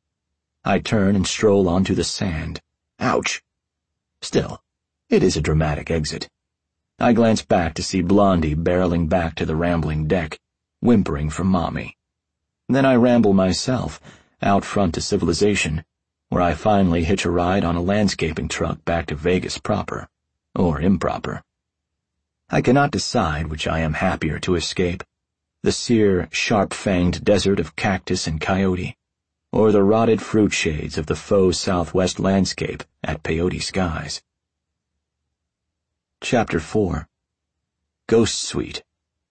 S2: I turn and stroll onto the sand. Ouch! Still, it is a dramatic exit. I glance back to see Blondie barreling back to the rambling deck, whimpering for Mommy. Then I ramble myself, out front to civilization, where I finally hitch a ride on a landscaping truck back to Vegas proper, or improper. I cannot decide which I am happier to escape, the sere, sharp-fanged desert of cactus and coyote, or the rotted fruit shades of the faux southwest landscape at Peyote Skies. Chapter 4. Ghost Suite.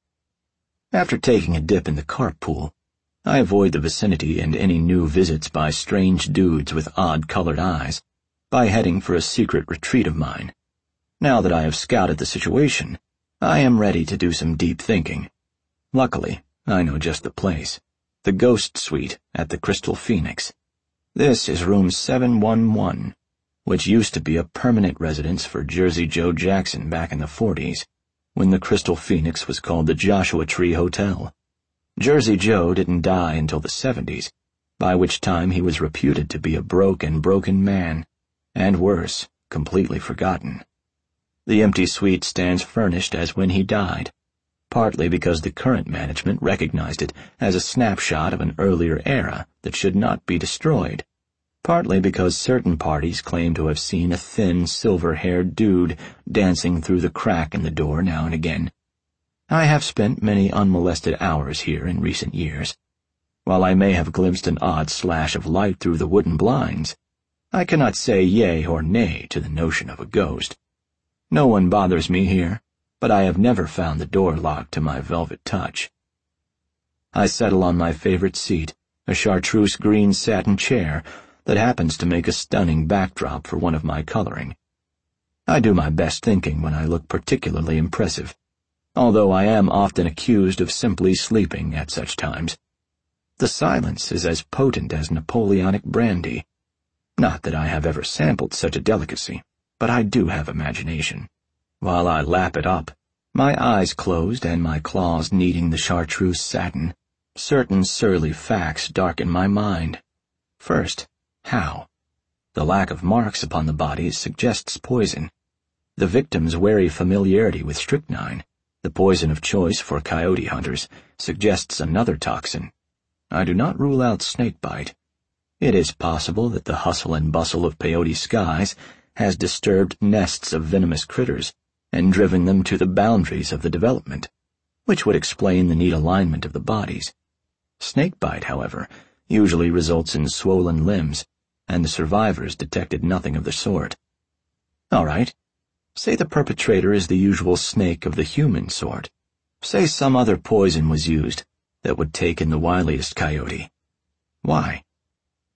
S2: After taking a dip in the carp pool, I avoid the vicinity and any new visits by strange dudes with odd-colored eyes, by heading for a secret retreat of mine. Now that I have scouted the situation, I am ready to do some deep thinking. Luckily, I know just the place. The Ghost Suite at the Crystal Phoenix. This is room 711, which used to be a permanent residence for Jersey Joe Jackson back in the 40s, when the Crystal Phoenix was called the Joshua Tree Hotel. Jersey Joe didn't die until the 70s, by which time he was reputed to be a broken man, and worse, completely forgotten. The empty suite stands furnished as when he died, partly because the current management recognized it as a snapshot of an earlier era that should not be destroyed, partly because certain parties claim to have seen a thin, silver-haired dude dancing through the crack in the door now and again. I have spent many unmolested hours here in recent years. While I may have glimpsed an odd slash of light through the wooden blinds, I cannot say yea or nay to the notion of a ghost. No one bothers me here, but I have never found the door locked to my velvet touch. I settle on my favorite seat, a chartreuse green satin chair that happens to make a stunning backdrop for one of my coloring. I do my best thinking when I look particularly impressive, although I am often accused of simply sleeping at such times. The silence is as potent as Napoleonic brandy. Not that I have ever sampled such a delicacy, but I do have imagination. While I lap it up, my eyes closed and my claws kneading the chartreuse satin, certain surly facts darken my mind. First, how? The lack of marks upon the body suggests poison. The victim's wary familiarity with strychnine, the poison of choice for coyote hunters, suggests another toxin. I do not rule out snakebite. It is possible that the hustle and bustle of Peyote Skies has disturbed nests of venomous critters and driven them to the boundaries of the development, which would explain the neat alignment of the bodies. Snakebite, however, usually results in swollen limbs, and the survivors detected nothing of the sort. All right. Say the perpetrator is the usual snake of the human sort. Say some other poison was used that would take in the wiliest coyote. Why?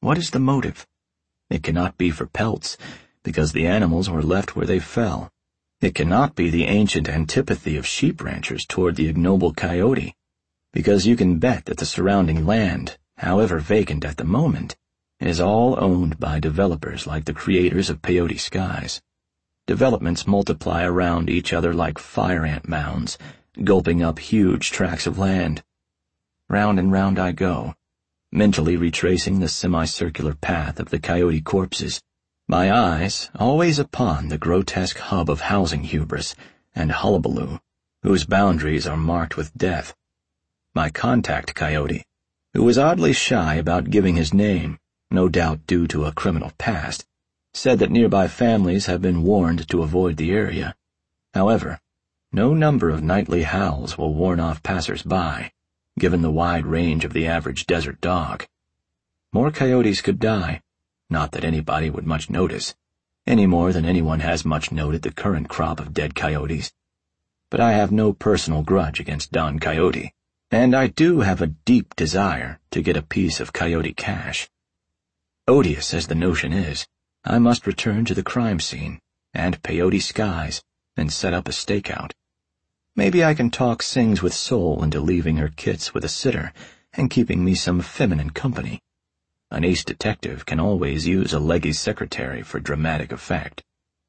S2: What is the motive? It cannot be for pelts, because the animals were left where they fell. It cannot be the ancient antipathy of sheep ranchers toward the ignoble coyote, because you can bet that the surrounding land, however vacant at the moment, is all owned by developers like the creators of Peyote Skies. Developments multiply around each other like fire ant mounds, gulping up huge tracts of land. Round and round I go, mentally retracing the semicircular path of the coyote corpses, my eyes always upon the grotesque hub of housing hubris and hullabaloo, whose boundaries are marked with death. My contact coyote, who was oddly shy about giving his name, no doubt due to a criminal past, said that nearby families have been warned to avoid the area. However, no number of nightly howls will warn off passers-by, given the wide range of the average desert dog. More coyotes could die, not that anybody would much notice, any more than anyone has much noted the current crop of dead coyotes. But I have no personal grudge against Don Coyote, and I do have a deep desire to get a piece of coyote cash. Odious as the notion is, I must return to the crime scene and Peyote Skies and set up a stakeout. Maybe I can talk Sings with Soul into leaving her kits with a sitter and keeping me some feminine company. An ace detective can always use a leggy secretary for dramatic effect.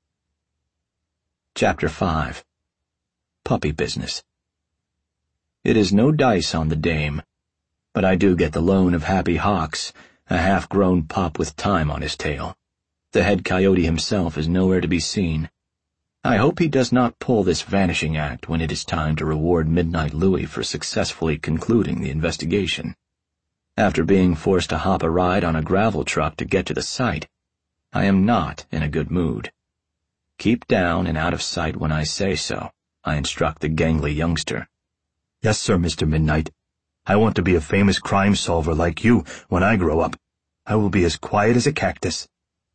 S2: Chapter 5. Puppy Business. It is no dice on the dame, but I do get the loan of Happy Hawks, a half-grown pup with time on his tail. The head coyote himself is nowhere to be seen. I hope he does not pull this vanishing act when it is time to reward Midnight Louie for successfully concluding the investigation. After being forced to hop a ride on a gravel truck to get to the site, I am not in a good mood. Keep down and out of sight when I say so, I instruct the gangly youngster.
S4: Yes, sir, Mr. Midnight. I want to be a famous crime solver like you when I grow up. I will be as quiet as a cactus.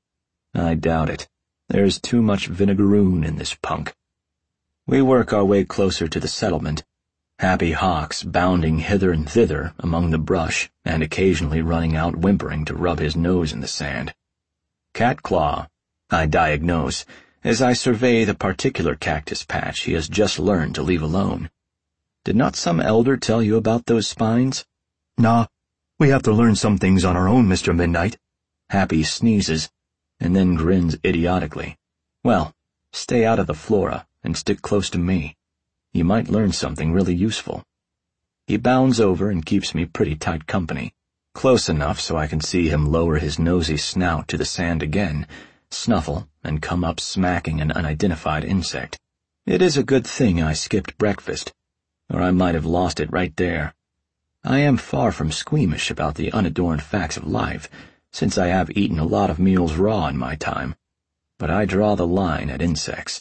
S2: I doubt it. There's too much vinegaroon in this punk. We work our way closer to the settlement, Happy Hawks bounding hither and thither among the brush and occasionally running out whimpering to rub his nose in the sand. Cat Claw, I diagnose, as I survey the particular cactus patch he has just learned to leave alone. Did not some elder tell you about those spines?
S4: Nah, we have to learn some things on our own, Mr. Midnight.
S2: Happy sneezes, and then grins idiotically. Well, stay out of the flora and stick close to me. You might learn something really useful. He bounds over and keeps me pretty tight company, close enough so I can see him lower his nosy snout to the sand again, snuffle, and come up smacking an unidentified insect. It is a good thing I skipped breakfast, or I might have lost it right there. I am far from squeamish about the unadorned facts of life, since I have eaten a lot of meals raw in my time, but I draw the line at insects.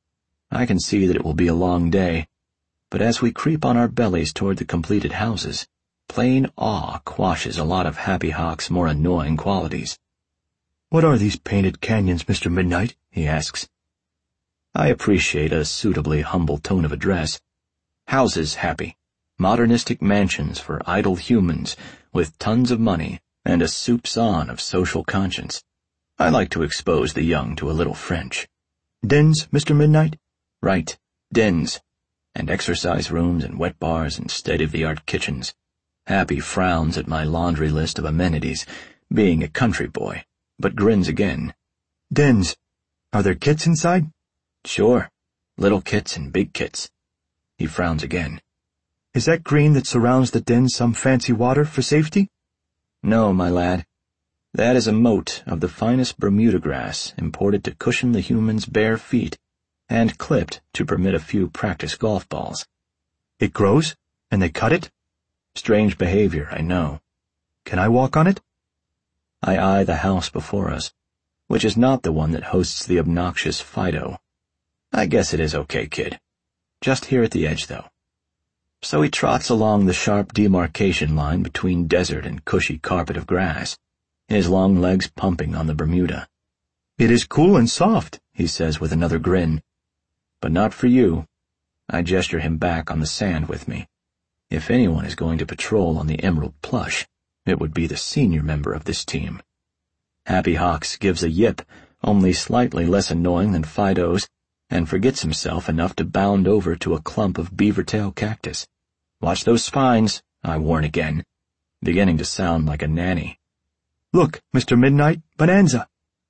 S2: I can see that it will be a long day, but as we creep on our bellies toward the completed houses, plain awe quashes a lot of Happy Hawk's more annoying qualities.
S4: What are these painted canyons, Mr. Midnight? He asks.
S2: I appreciate a suitably humble tone of address. Houses, Happy. Modernistic mansions for idle humans with tons of money and a soupçon of social conscience. I like to expose the young to a little French.
S4: Dens, Mr. Midnight?
S2: Right, dens, and exercise rooms and wet bars and state-of-the-art kitchens. Happy frowns at my laundry list of amenities, being a country boy, but grins again.
S4: Dens. Are there kits inside?
S2: Sure, little kits and big kits. He frowns again.
S4: Is that green that surrounds the den some fancy water for safety?
S2: No, my lad. That is a moat of the finest Bermuda grass imported to cushion the human's bare feet and clipped to permit a few practice golf balls.
S4: It grows, and they cut it?
S2: Strange behavior, I know.
S4: Can I walk on it?
S2: I eye the house before us, which is not the one that hosts the obnoxious Fido. I guess it is okay, kid. Just here at the edge, though. So he trots along the sharp demarcation line between desert and cushy carpet of grass, his long legs pumping on the Bermuda.
S4: It is cool and soft,
S2: he says with another grin. But not for you. I gesture him back on the sand with me. If anyone is going to patrol on the emerald plush, It would be the senior member of this team. Happy Hawks gives a yip, only slightly less annoying than Fido's, and forgets himself enough to bound over to a clump of beaver-tail cactus. "Watch those spines," I warn again, beginning to sound like a nanny.
S4: "Look, Mr. Midnight, Bonanza."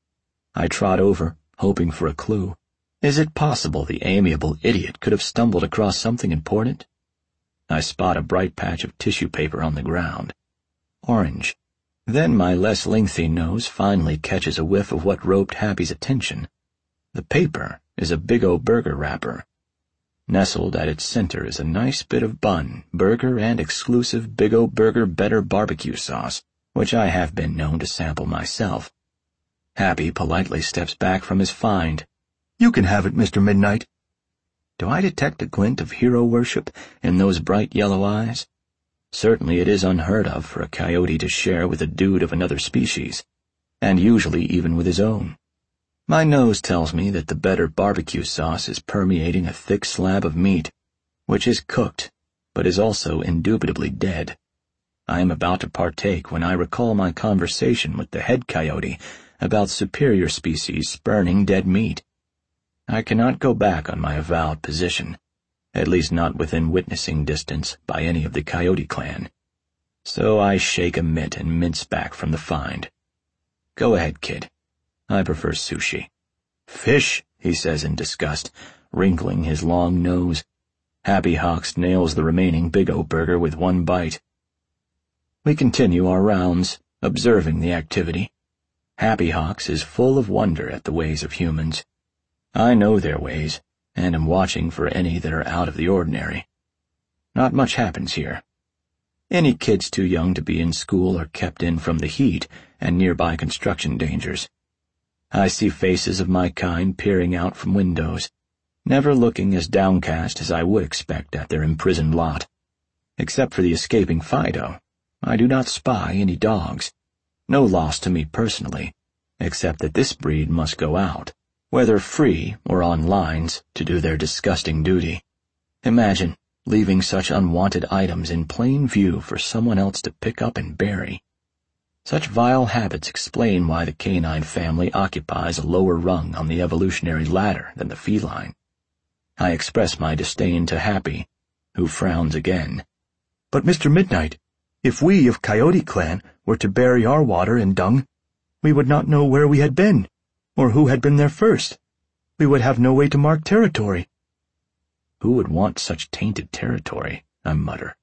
S2: I trot over, hoping for a clue. Is it possible the amiable idiot could have stumbled across something important? I spot a bright patch of tissue paper on the ground. Orange. Then my less lengthy nose finally catches a whiff of what roped Happy's attention. The paper is a Big O burger wrapper. Nestled at its center is a nice bit of bun, burger, and exclusive Big O Burger Better barbecue sauce, which I have been known to sample myself. Happy politely steps back from his find.
S4: "You can have it, Mr. Midnight."
S2: Do I detect a glint of hero worship in those bright yellow eyes? Certainly it is unheard of for a coyote to share with a dude of another species, and usually even with his own. My nose tells me that the Better barbecue sauce is permeating a thick slab of meat, which is cooked, but is also indubitably dead. I am about to partake when I recall my conversation with the head coyote about superior species spurning dead meat. I cannot go back on my avowed position, at least not within witnessing distance by any of the coyote clan. So I shake a mitt and mince back from the find. "Go ahead, kid. I prefer sushi." "Fish," he says in disgust, wrinkling his long nose. Happy Hawks nails the remaining Big O burger with one bite. We continue our rounds, observing the activity. Happy Hawks is full of wonder at the ways of humans. I know their ways, and am watching for any that are out of the ordinary. Not much happens here. Any kids too young to be in school are kept in from the heat and nearby construction dangers. I see faces of my kind peering out from windows, never looking as downcast as I would expect at their imprisoned lot. Except for the escaping Fido, I do not spy any dogs. No loss to me personally, except that this breed must go out, whether free or on lines, to do their disgusting duty. Imagine leaving such unwanted items in plain view for someone else to pick up and bury. Such vile habits explain why the canine family occupies a lower rung on the evolutionary ladder than the feline. I express my disdain to Happy, who frowns again.
S4: "But, Mr. Midnight, if we of Coyote Clan were to bury our water in dung, we would not know where we had been, or who had been there first. We would have no way to mark territory."
S2: Who would want such tainted territory? I mutter.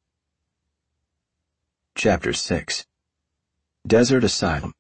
S2: Chapter 6. Desert Asylum.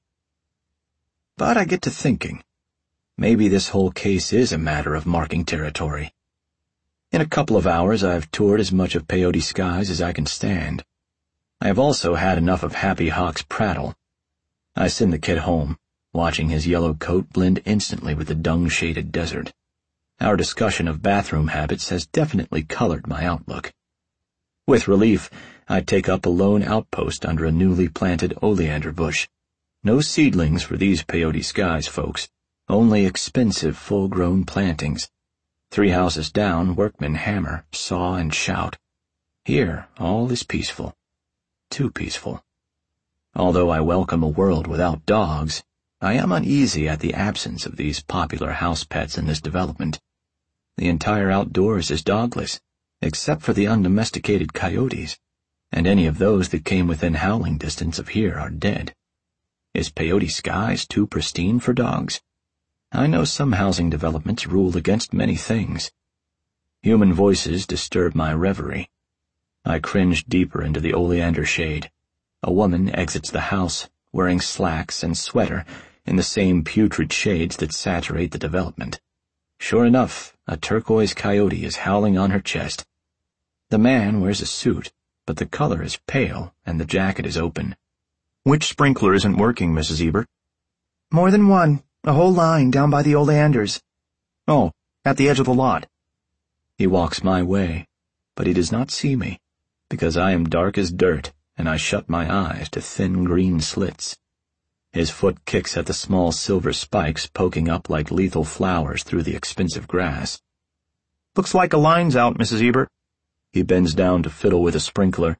S2: But I get to thinking, maybe this whole case is a matter of marking territory. In a couple of hours I've toured as much of Peyote Skies as I can stand. I have also had enough of Happy Hawk's prattle. I send the kid home, watching his yellow coat blend instantly with the dung-shaded desert. Our discussion of bathroom habits has definitely colored my outlook. With relief, I take up a lone outpost under a newly planted oleander bush. No seedlings for these Peyote Skies folks, only expensive full-grown plantings. 3 houses down, workmen hammer, saw, and shout. Here, all is peaceful. Too peaceful. Although I welcome a world without dogs, I am uneasy at the absence of these popular house pets in this development. The entire outdoors is dogless, except for the undomesticated coyotes, and any of those that came within howling distance of here are dead. Is Peyote Skies too pristine for dogs? I know some housing developments rule against many things. Human voices disturb my reverie. I cringe deeper into the oleander shade. A woman exits the house, wearing slacks and sweater in the same putrid shades that saturate the development. Sure enough, a turquoise coyote is howling on her chest. The man wears a suit, but the color is pale and the jacket is open.
S4: "Which sprinkler isn't working, Mrs. Ebert?"
S5: "More than one. A whole line down by the oleanders."
S4: "Oh, at the edge of the lot."
S2: He walks my way, but he does not see me, because I am dark as dirt, and I shut my eyes to thin green slits. His foot kicks at the small silver spikes poking up like lethal flowers through the expensive grass.
S4: "Looks like a line's out, Mrs. Ebert."
S2: He bends down to fiddle with a sprinkler.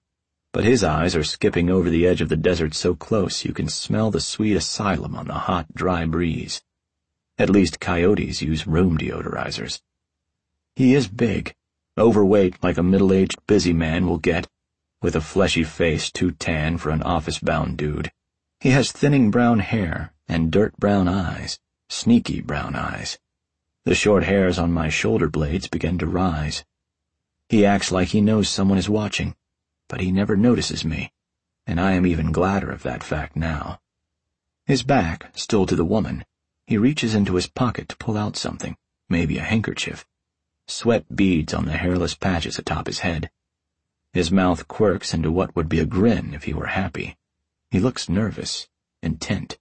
S2: but his eyes are skipping over the edge of the desert so close you can smell the sweet asylum on the hot, dry breeze. At least coyotes use room deodorizers. He is big, overweight like a middle-aged busy man will get, with a fleshy face too tan for an office-bound dude. He has thinning brown hair and dirt brown eyes, sneaky brown eyes. The short hairs on my shoulder blades begin to rise. He acts like he knows someone is watching, but he never notices me, and I am even gladder of that fact now. His back still to the woman, he reaches into his pocket to pull out something, maybe a handkerchief. Sweat beads on the hairless patches atop his head. His mouth quirks into what would be a grin if he were happy. He looks nervous, intent.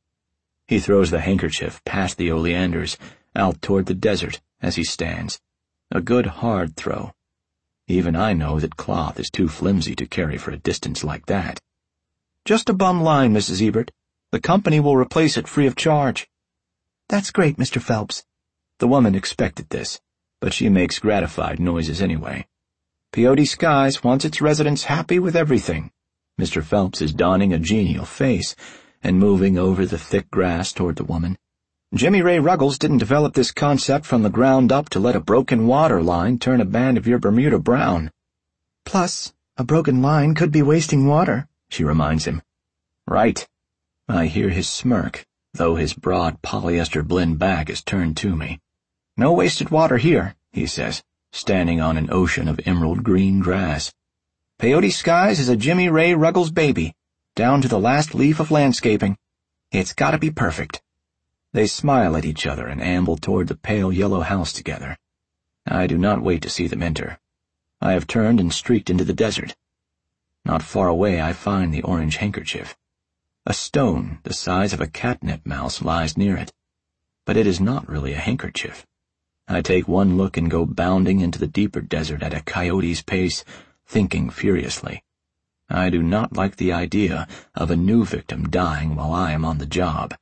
S2: He throws the handkerchief past the oleanders, out toward the desert as he stands. A good hard throw. Even I know that cloth is too flimsy to carry for a distance like that.
S5: Just a bum line, Mrs. Ebert. The company will replace it free of charge. That's great, Mr. Phelps.
S2: The woman expected this, but she makes gratified noises anyway. Peyote Skies wants its residents happy with everything. Mr. Phelps is donning a genial face and moving over the thick grass toward the woman. Jimmy Ray Ruggles didn't develop this concept from the ground up to let a broken water line turn a band of your Bermuda brown.
S5: Plus, a broken line could be wasting water,
S2: she reminds him. Right. I hear his smirk, though his broad polyester blend back is turned to me. No wasted water here, he says, standing on an ocean of emerald green grass. Peyote Skies is a Jimmy Ray Ruggles baby, down to the last leaf of landscaping. It's gotta be perfect. They smile at each other and amble toward the pale yellow house together. I do not wait to see them enter. I have turned and streaked into the desert. Not far away I find the orange handkerchief. A stone the size of a catnip mouse lies near it, but it is not really a handkerchief. I take one look and go bounding into the deeper desert at a coyote's pace, thinking furiously. I do not like the idea of a new victim dying while I am on the job.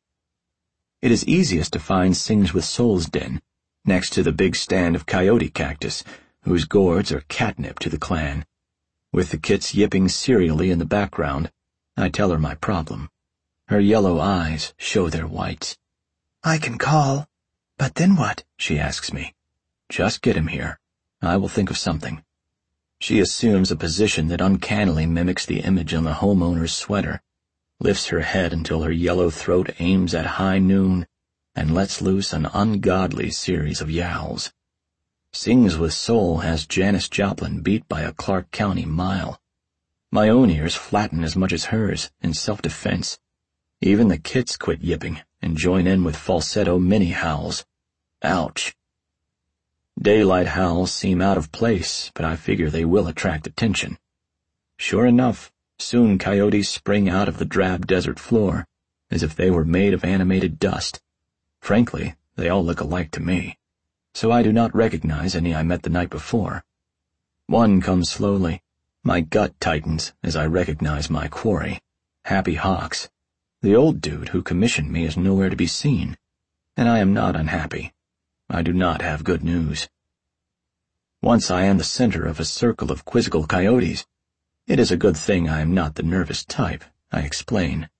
S2: It is easiest to find Sings with Soul's den, next to the big stand of coyote cactus, whose gourds are catnip to the clan. With the kits yipping serially in the background, I tell her my problem. Her yellow eyes show their whites.
S5: I can call, but then what?
S2: She asks me. Just get him here. I will think of something. She assumes a position that uncannily mimics the image on the homeowner's sweater, lifts her head until her yellow throat aims at high noon, and lets loose an ungodly series of yowls. Sings with Soul has Janis Joplin beat by a Clark County mile. My own ears flatten as much as hers, in self-defense. Even the kits quit yipping and join in with falsetto mini-howls. Ouch. Daylight howls seem out of place, but I figure they will attract attention. Sure enough, soon coyotes spring out of the drab desert floor, as if they were made of animated dust. Frankly, they all look alike to me, so I do not recognize any I met the night before. One comes slowly. My gut tightens as I recognize my quarry, Happy Hawks. The old dude who commissioned me is nowhere to be seen, and I am not unhappy. I do not have good news. Once I am the center of a circle of quizzical coyotes. It is a good thing I am not the nervous type, I explain.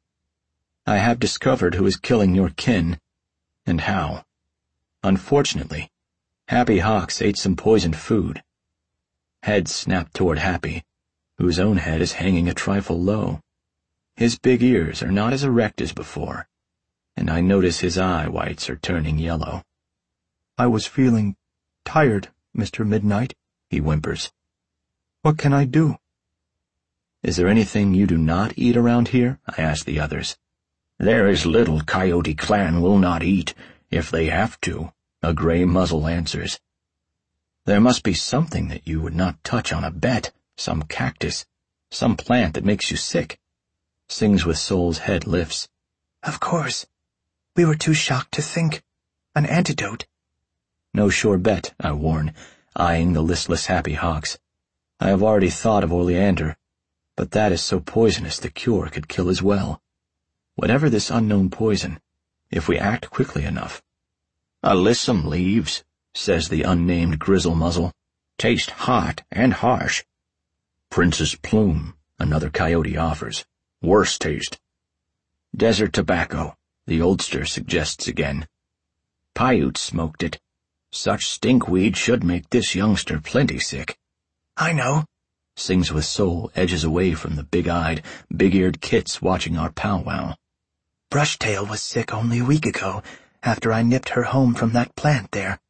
S2: I have discovered who is killing your kin, and how. Unfortunately, Happy Hawks ate some poisoned food. Head snapped toward Happy, whose own head is hanging a trifle low. His big ears are not as erect as before, and I notice his eye whites are turning yellow.
S5: I was feeling tired, Mr. Midnight, he whimpers. What can I do?
S2: Is there anything you do not eat around here? I ask the others. There is little Coyote Clan will not eat, if they have to, a gray muzzle answers. There must be something that you would not touch on a bet, some cactus, some plant that makes you sick. Sings with Soul's head lifts.
S5: Of course. We were too shocked to think. An antidote.
S2: No sure bet, I warn, eyeing the listless Happy Hawks. I have already thought of oleander, but that is so poisonous the cure could kill as well. Whatever this unknown poison, if we act quickly enough. Alyssum leaves, says the unnamed grizzle muzzle. Taste hot and harsh. Princess Plume, another coyote offers. Worse taste. Desert tobacco, the oldster suggests again. Paiute smoked it. Such stinkweed should make this youngster plenty sick.
S4: I know,
S2: Sings with Soul edges away from the big-eyed, big-eared kits watching our powwow.
S4: Brushtail was sick only a week ago, after I nipped her home from that plant there.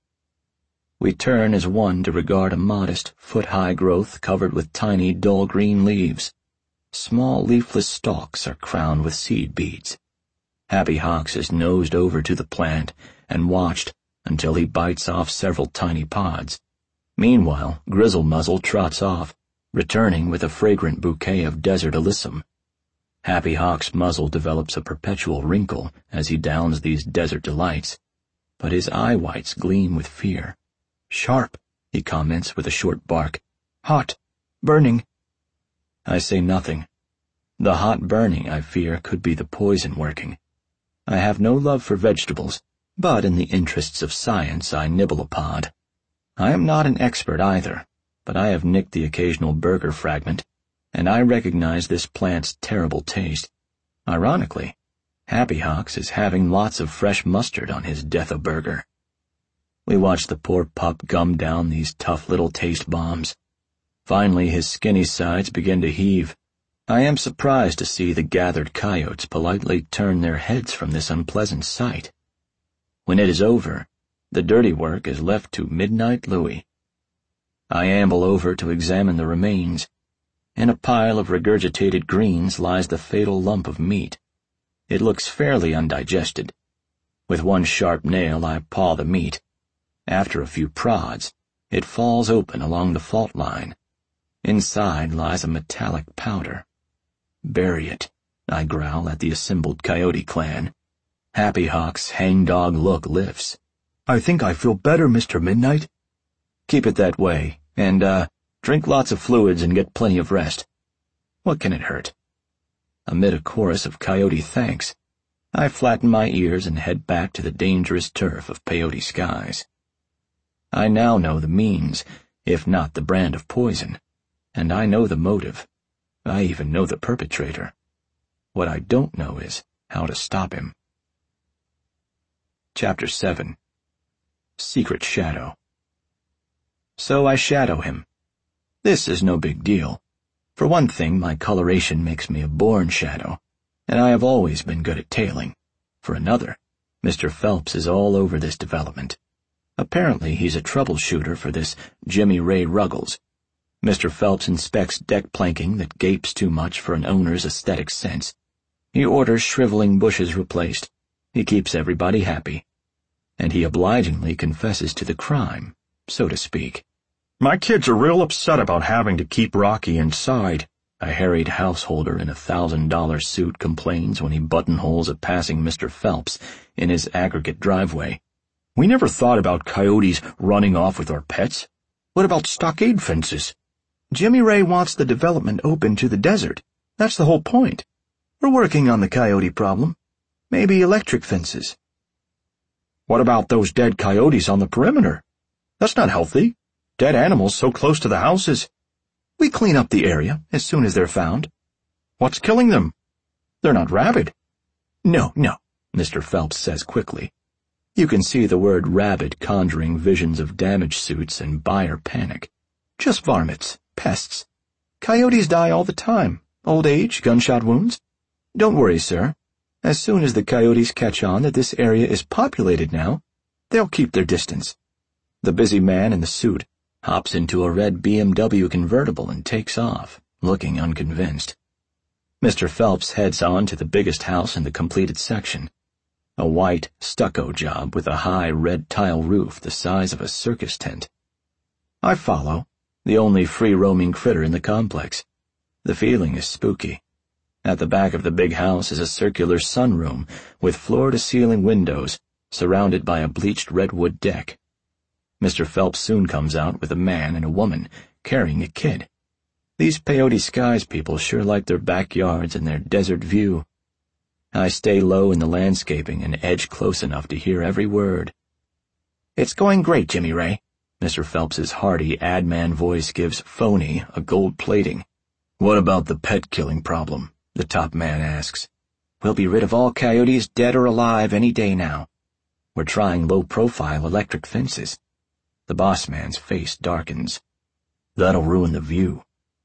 S2: We turn as one to regard a modest, foot-high growth covered with tiny, dull green leaves. Small leafless stalks are crowned with seed beads. Happy Hawks is nosed over to the plant and watched until he bites off several tiny pods. Meanwhile, Grizzle Muzzle trots off, returning with a fragrant bouquet of desert alyssum. Happy Hawk's muzzle develops a perpetual wrinkle as he downs these desert delights, but his eye whites gleam with fear. Sharp, he comments with a short bark. Hot. Burning. I say nothing. The hot burning, I fear, could be the poison working. I have no love for vegetables, but in the interests of science I nibble a pod. I am not an expert either, but I have nicked the occasional burger fragment, and I recognize this plant's terrible taste. Ironically, Happy Hawks is having lots of fresh mustard on his death-a-burger. We watch the poor pup gum down these tough little taste bombs. Finally, his skinny sides begin to heave. I am surprised to see the gathered coyotes politely turn their heads from this unpleasant sight. When it is over, the dirty work is left to Midnight Louie. I amble over to examine the remains. In a pile of regurgitated greens lies the fatal lump of meat. It looks fairly undigested. With one sharp nail I paw the meat. After a few prods, it falls open along the fault line. Inside lies a metallic powder. Bury it, I growl at the assembled coyote clan. Happy Hawk's hangdog look lifts.
S5: I think I feel better, Mr. Midnight.
S2: Keep it that way, and, drink lots of fluids and get plenty of rest. What can it hurt? Amid a chorus of coyote thanks, I flatten my ears and head back to the dangerous turf of peyote skies. I now know the means, if not the brand of poison, and I know the motive. I even know the perpetrator. What I don't know is how to stop him. Chapter 7. Secret Shadow. So I shadow him. This is no big deal. For one thing, my coloration makes me a born shadow, and I have always been good at tailing. For another, Mr. Phelps is all over this development. Apparently he's a troubleshooter for this Jimmy Ray Ruggles. Mr. Phelps inspects deck planking that gapes too much for an owner's aesthetic sense. He orders shriveling bushes replaced. He keeps everybody happy. And he obligingly confesses to the crime, so to speak.
S5: My kids are real upset about having to keep Rocky inside,
S2: a harried householder in a $1,000 suit complains when he buttonholes a passing Mr. Phelps in his aggregate driveway.
S5: We never thought about coyotes running off with our pets. What about stockade fences? Jimmy Ray wants the development open to the desert. That's the whole point. We're working on the coyote problem. Maybe electric fences. What about those dead coyotes on the perimeter? That's not healthy. Dead animals so close to the houses.
S2: We clean up the area as soon as they're found.
S5: What's killing them? They're not rabid.
S2: No, Mr. Phelps says quickly. You can see the word rabid conjuring visions of damage suits and buyer panic. Just varmints, pests. Coyotes die all the time. Old age, gunshot wounds. Don't worry, sir. As soon as the coyotes catch on that this area is populated now, they'll keep their distance. The busy man in the suit hops into a red BMW convertible and takes off, looking unconvinced. Mr. Phelps heads on to the biggest house in the completed section, a white stucco job with a high red tile roof the size of a circus tent. I follow, the only free-roaming critter in the complex. The feeling is spooky. At the back of the big house is a circular sunroom with floor-to-ceiling windows surrounded by a bleached redwood deck. Mr. Phelps soon comes out with a man and a woman carrying a kid. These Peyote Skies people sure like their backyards and their desert view. I stay low in the landscaping and edge close enough to hear every word. It's going great, Jimmy Ray. Mr. Phelps's hearty ad-man voice gives Phony a gold plating. What about the pet killing problem? The top man asks. We'll be rid of all coyotes, dead or alive, any day now. We're trying low-profile electric fences. The boss man's face darkens. That'll ruin the view.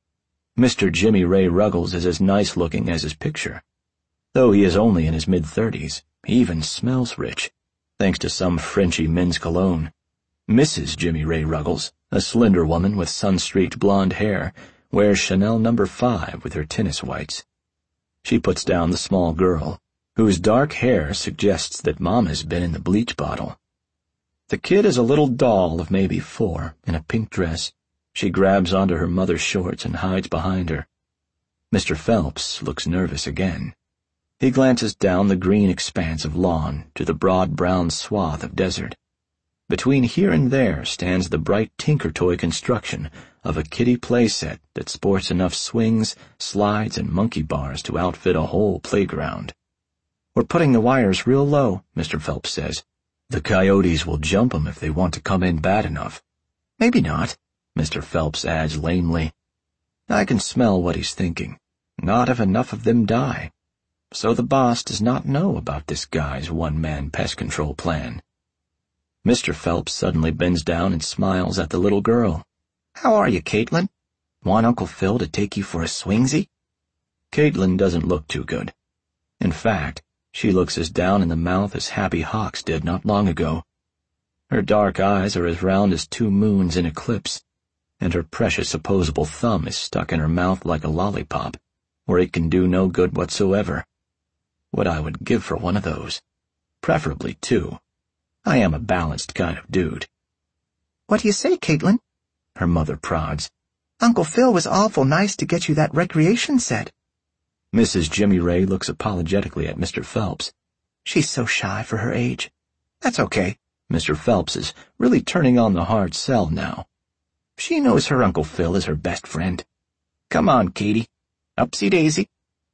S2: Mr. Jimmy Ray Ruggles is as nice-looking as his picture. Though he is only in his mid-30s, he even smells rich, thanks to some Frenchy men's cologne. Mrs. Jimmy Ray Ruggles, a slender woman with sun-streaked blonde hair, wears Chanel No. 5 with her tennis whites. She puts down the small girl, whose dark hair suggests that Mom has been in the bleach bottle. The kid is a little doll of maybe 4, in a pink dress. She grabs onto her mother's shorts and hides behind her. Mr. Phelps looks nervous again. He glances down the green expanse of lawn to the broad brown swath of desert. Between here and there stands the bright Tinker Toy construction of a kiddie play set that sports enough swings, slides, and monkey bars to outfit a whole playground. We're putting the wires real low, Mr. Phelps says. The coyotes will jump 'em if they want to come in bad enough. Maybe not, Mr. Phelps adds lamely. I can smell what he's thinking. Not if enough of them die. So the boss does not know about this guy's one-man pest control plan. Mr. Phelps suddenly bends down and smiles at the little girl. How are you, Caitlin? Want Uncle Phil to take you for a swingsy? Caitlin doesn't look too good. In fact, she looks as down in the mouth as Happy Hawks did not long ago. Her dark eyes are as round as 2 moons in eclipse, and her precious opposable thumb is stuck in her mouth like a lollipop, where it can do no good whatsoever. What I would give for one of those. Preferably 2. I am a balanced kind of dude. What do you say, Caitlin? Her mother prods. Uncle Phil was awful nice to get you that recreation set. Mrs. Jimmy Ray looks apologetically at Mr. Phelps. She's so shy for her age. That's okay. Mr. Phelps is really turning on the hard sell now. She knows her Uncle Phil is her best friend. Come on, Katie. Upsy-daisy.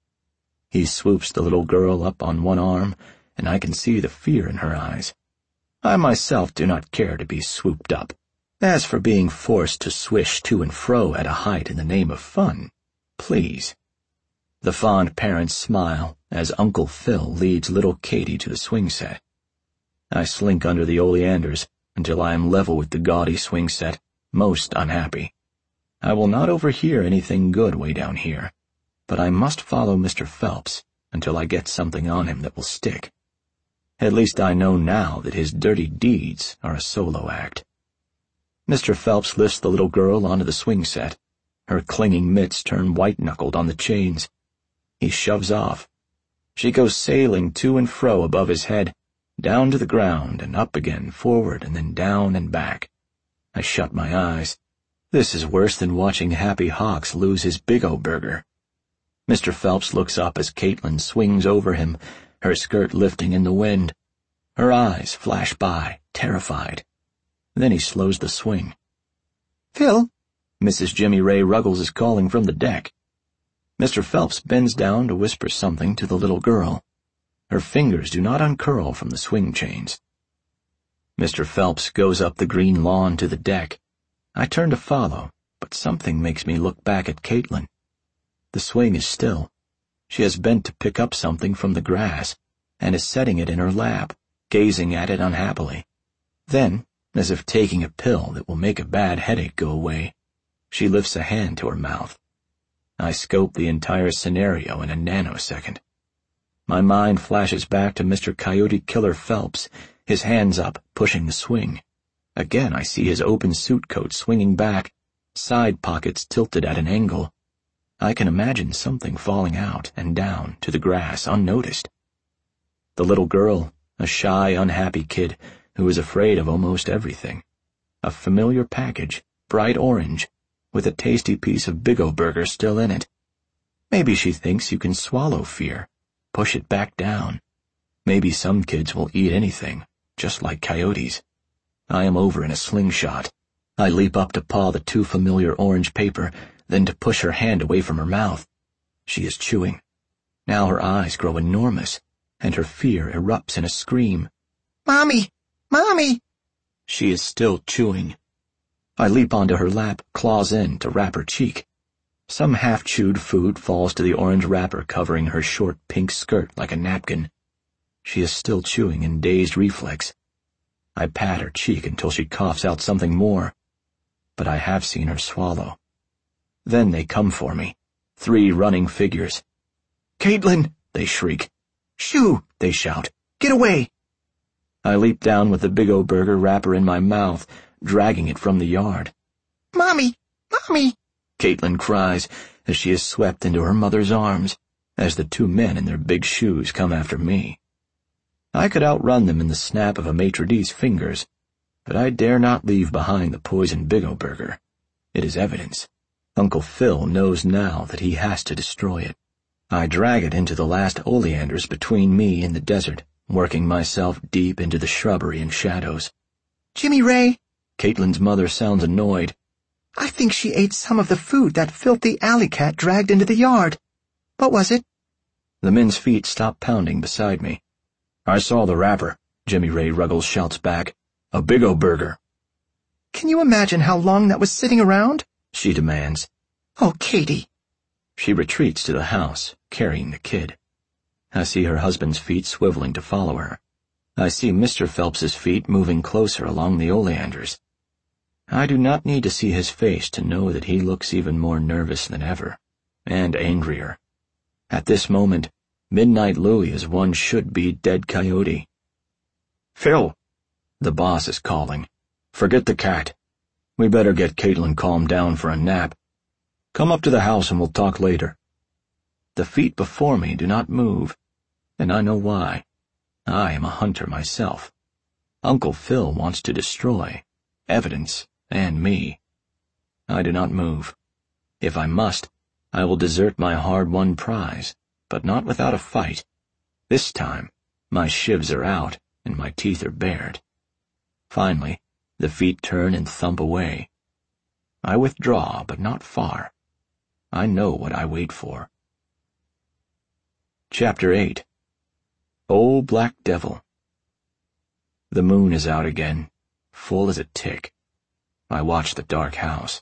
S2: He swoops the little girl up on one arm, and I can see the fear in her eyes. I myself do not care to be swooped up. As for being forced to swish to and fro at a height in the name of fun, please. The fond parents smile as Uncle Phil leads little Katie to the swing set. I slink under the oleanders until I am level with the gaudy swing set, most unhappy. I will not overhear anything good way down here, but I must follow Mr. Phelps until I get something on him that will stick. At least I know now that his dirty deeds are a solo act. Mr. Phelps lifts the little girl onto the swing set. Her clinging mitts turn white-knuckled on the chains. He shoves off. She goes sailing to and fro above his head, down to the ground and up again, forward and then down and back. I shut my eyes. This is worse than watching Happy Hawks lose his Big O Burger. Mr. Phelps looks up as Caitlin swings over him, her skirt lifting in the wind. Her eyes flash by, terrified. Then he slows the swing. Phil, Mrs. Jimmy Ray Ruggles is calling from the deck. Mr. Phelps bends down to whisper something to the little girl. Her fingers do not uncurl from the swing chains. Mr. Phelps goes up the green lawn to the deck. I turn to follow, but something makes me look back at Caitlin. The swing is still. She has bent to pick up something from the grass, and is setting it in her lap, gazing at it unhappily. Then, as if taking a pill that will make a bad headache go away, she lifts a hand to her mouth. I scope the entire scenario in a nanosecond. My mind flashes back to Mr. Coyote Killer Phelps, his hands up, pushing the swing. Again I see his open suit coat swinging back, side pockets tilted at an angle. I can imagine something falling out and down to the grass unnoticed. The little girl, a shy, unhappy kid who is afraid of almost everything. A familiar package, bright orange, with a tasty piece of Big O Burger still in it. Maybe she thinks you can swallow fear, push it back down. Maybe some kids will eat anything, just like coyotes. I am over in a slingshot. I leap up to paw the too familiar orange paper, then to push her hand away from her mouth. She is chewing. Now her eyes grow enormous, and her fear erupts in a scream. Mommy! Mommy! She is still chewing. I leap onto her lap, claws in to wrap her cheek. Some half-chewed food falls to the orange wrapper covering her short pink skirt like a napkin. She is still chewing in dazed reflex. I pat her cheek until she coughs out something more, but I have seen her swallow. Then they come for me, 3 running figures. "Caitlin!" they shriek. "Shoo!" they shout. "Get away!" I leap down with the Big O Burger wrapper in my mouth, dragging it from the yard. "Mommy! Mommy!" Caitlin cries as she is swept into her mother's arms, as the 2 men in their big shoes come after me. I could outrun them in the snap of a maitre d's fingers, but I dare not leave behind the poisoned Big O Burger. It is evidence. Uncle Phil knows now that he has to destroy it. I drag it into the last oleanders between me and the desert, working myself deep into the shrubbery and shadows. "Jimmy Ray," Caitlin's mother sounds annoyed. "I think she ate some of the food that filthy alley cat dragged into the yard. What was it?" The men's feet stop pounding beside me. "I saw the wrapper," Jimmy Ray Ruggles shouts back. "A Big O Burger." "Can you imagine how long that was sitting around?" she demands. "Oh, Katie." She retreats to the house, carrying the kid. I see her husband's feet swiveling to follow her. I see Mr. Phelps's feet moving closer along the oleanders. I do not need to see his face to know that he looks even more nervous than ever, and angrier. At this moment, Midnight Louie is one should-be dead coyote. "Phil," the boss is calling, "forget the cat. We better get Caitlin calmed down for a nap. Come up to the house and we'll talk later." The feet before me do not move, and I know why. I am a hunter myself. Uncle Phil wants to destroy evidence and me. I do not move. If I must, I will desert my hard-won prize, but not without a fight. This time, my shivs are out and my teeth are bared. Finally, the feet turn and thump away. I withdraw, but not far. I know what I wait for. Chapter 8. Old Black Devil. The moon is out again, full as a tick. I watch the dark house.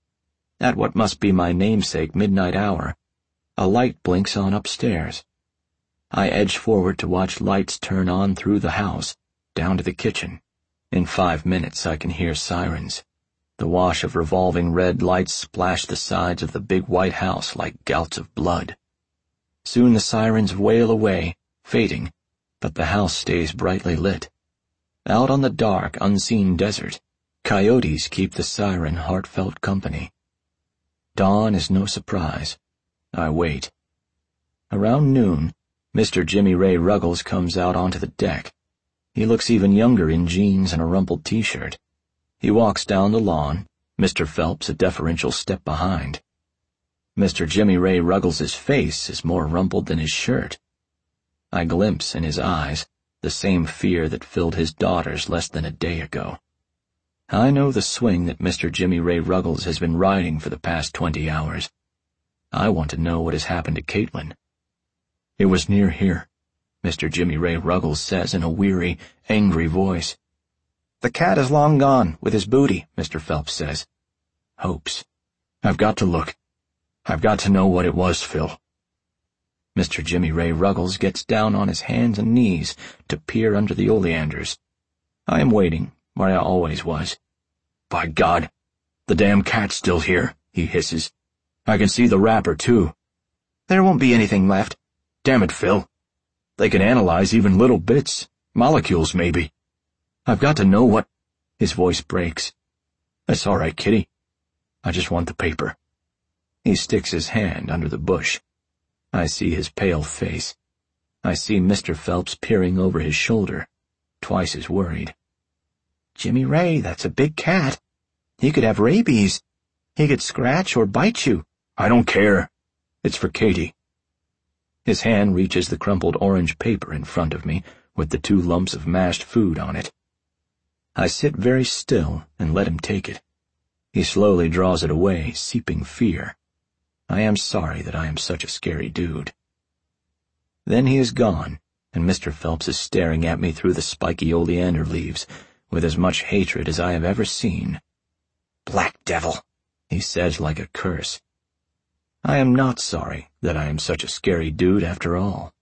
S2: At what must be my namesake midnight hour, a light blinks on upstairs. I edge forward to watch lights turn on through the house, down to the kitchen. In 5 minutes I can hear sirens. The wash of revolving red lights splash the sides of the big white house like gouts of blood. Soon the sirens wail away, fading, but the house stays brightly lit. Out on the dark, unseen desert, coyotes keep the siren heartfelt company. Dawn is no surprise. I wait. Around noon, Mr. Jimmy Ray Ruggles comes out onto the deck. He looks even younger in jeans and a rumpled t-shirt. He walks down the lawn, Mr. Phelps a deferential step behind. Mr. Jimmy Ray Ruggles's face is more rumpled than his shirt. I glimpse in his eyes the same fear that filled his daughter's less than a day ago. I know the swing that Mr. Jimmy Ray Ruggles has been riding for the past 20 hours. I want to know what has happened to Caitlin. "It was near here," Mr. Jimmy Ray Ruggles says in a weary, angry voice. "The cat is long gone, with his booty," Mr. Phelps says. Hopes. "I've got to look. I've got to know what it was, Phil." Mr. Jimmy Ray Ruggles gets down on his hands and knees to peer under the oleanders. I am waiting, where I always was. "By God, the damn cat's still here," he hisses. "I can see the wrapper, too." "There won't be anything left." "Damn it, Phil. They can analyze even little bits, molecules maybe. I've got to know what—" His voice breaks. "That's all right, Kitty. I just want the paper." He sticks his hand under the bush. I see his pale face. I see Mr. Phelps peering over his shoulder, twice as worried. "Jimmy Ray, that's a big cat. He could have rabies. He could scratch or bite you." "I don't care. It's for Katie." His hand reaches the crumpled orange paper in front of me with the 2 lumps of mashed food on it. I sit very still and let him take it. He slowly draws it away, seeping fear. I am sorry that I am such a scary dude. Then he is gone, and Mr. Phelps is staring at me through the spiky oleander leaves with as much hatred as I have ever seen. "Black devil," he says like a curse. I am not sorry that I am such a scary dude after all.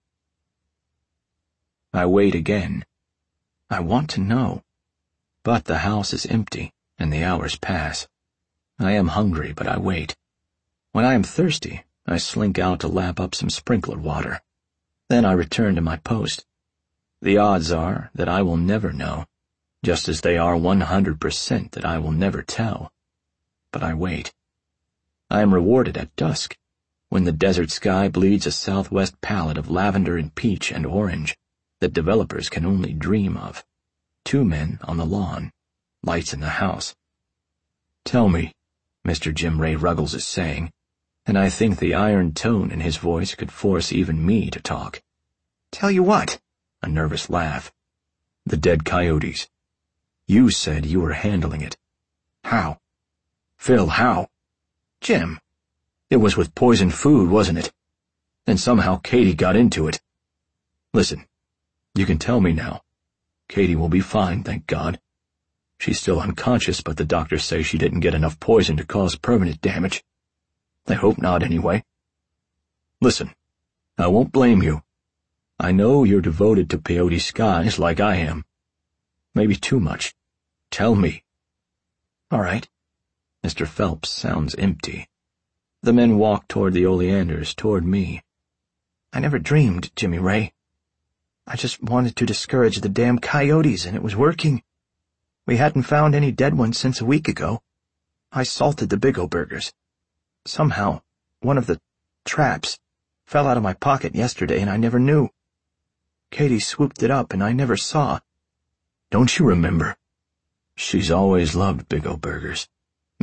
S2: I wait again. I want to know. But the house is empty, and the hours pass. I am hungry, but I wait. When I am thirsty, I slink out to lap up some sprinkler water. Then I return to my post. The odds are that I will never know, just as they are 100% that I will never tell. But I wait. I am rewarded at dusk, when the desert sky bleeds a southwest palette of lavender and peach and orange that developers can only dream of. 2 men on the lawn, lights in the house. "Tell me," Mr. Jim Ray Ruggles is saying, and I think the iron tone in his voice could force even me to talk.
S5: "Tell you what?"
S2: A nervous laugh. "The dead coyotes. You said you were handling it. How? Phil, how?"
S5: "Jim."
S2: "It was with poisoned food, wasn't it? Then somehow Katie got into it. Listen, you can tell me now. Katie will be fine, thank God. She's still unconscious, but the doctors say she didn't get enough poison to cause permanent damage. I hope not, anyway. Listen, I won't blame you. I know you're devoted to Peyote Skies like I am. Maybe too much. Tell me."
S5: "All right."
S2: Mr. Phelps sounds empty. The men walk toward the oleanders, toward me.
S5: "I never dreamed, Jimmy Ray. I just wanted to discourage the damn coyotes, and it was working. We hadn't found any dead ones since a week ago. I salted the Big O burgers. Somehow, one of the traps fell out of my pocket yesterday, and I never knew. Katie swooped it up, and I never saw."
S2: "Don't you remember? She's always loved Big O burgers."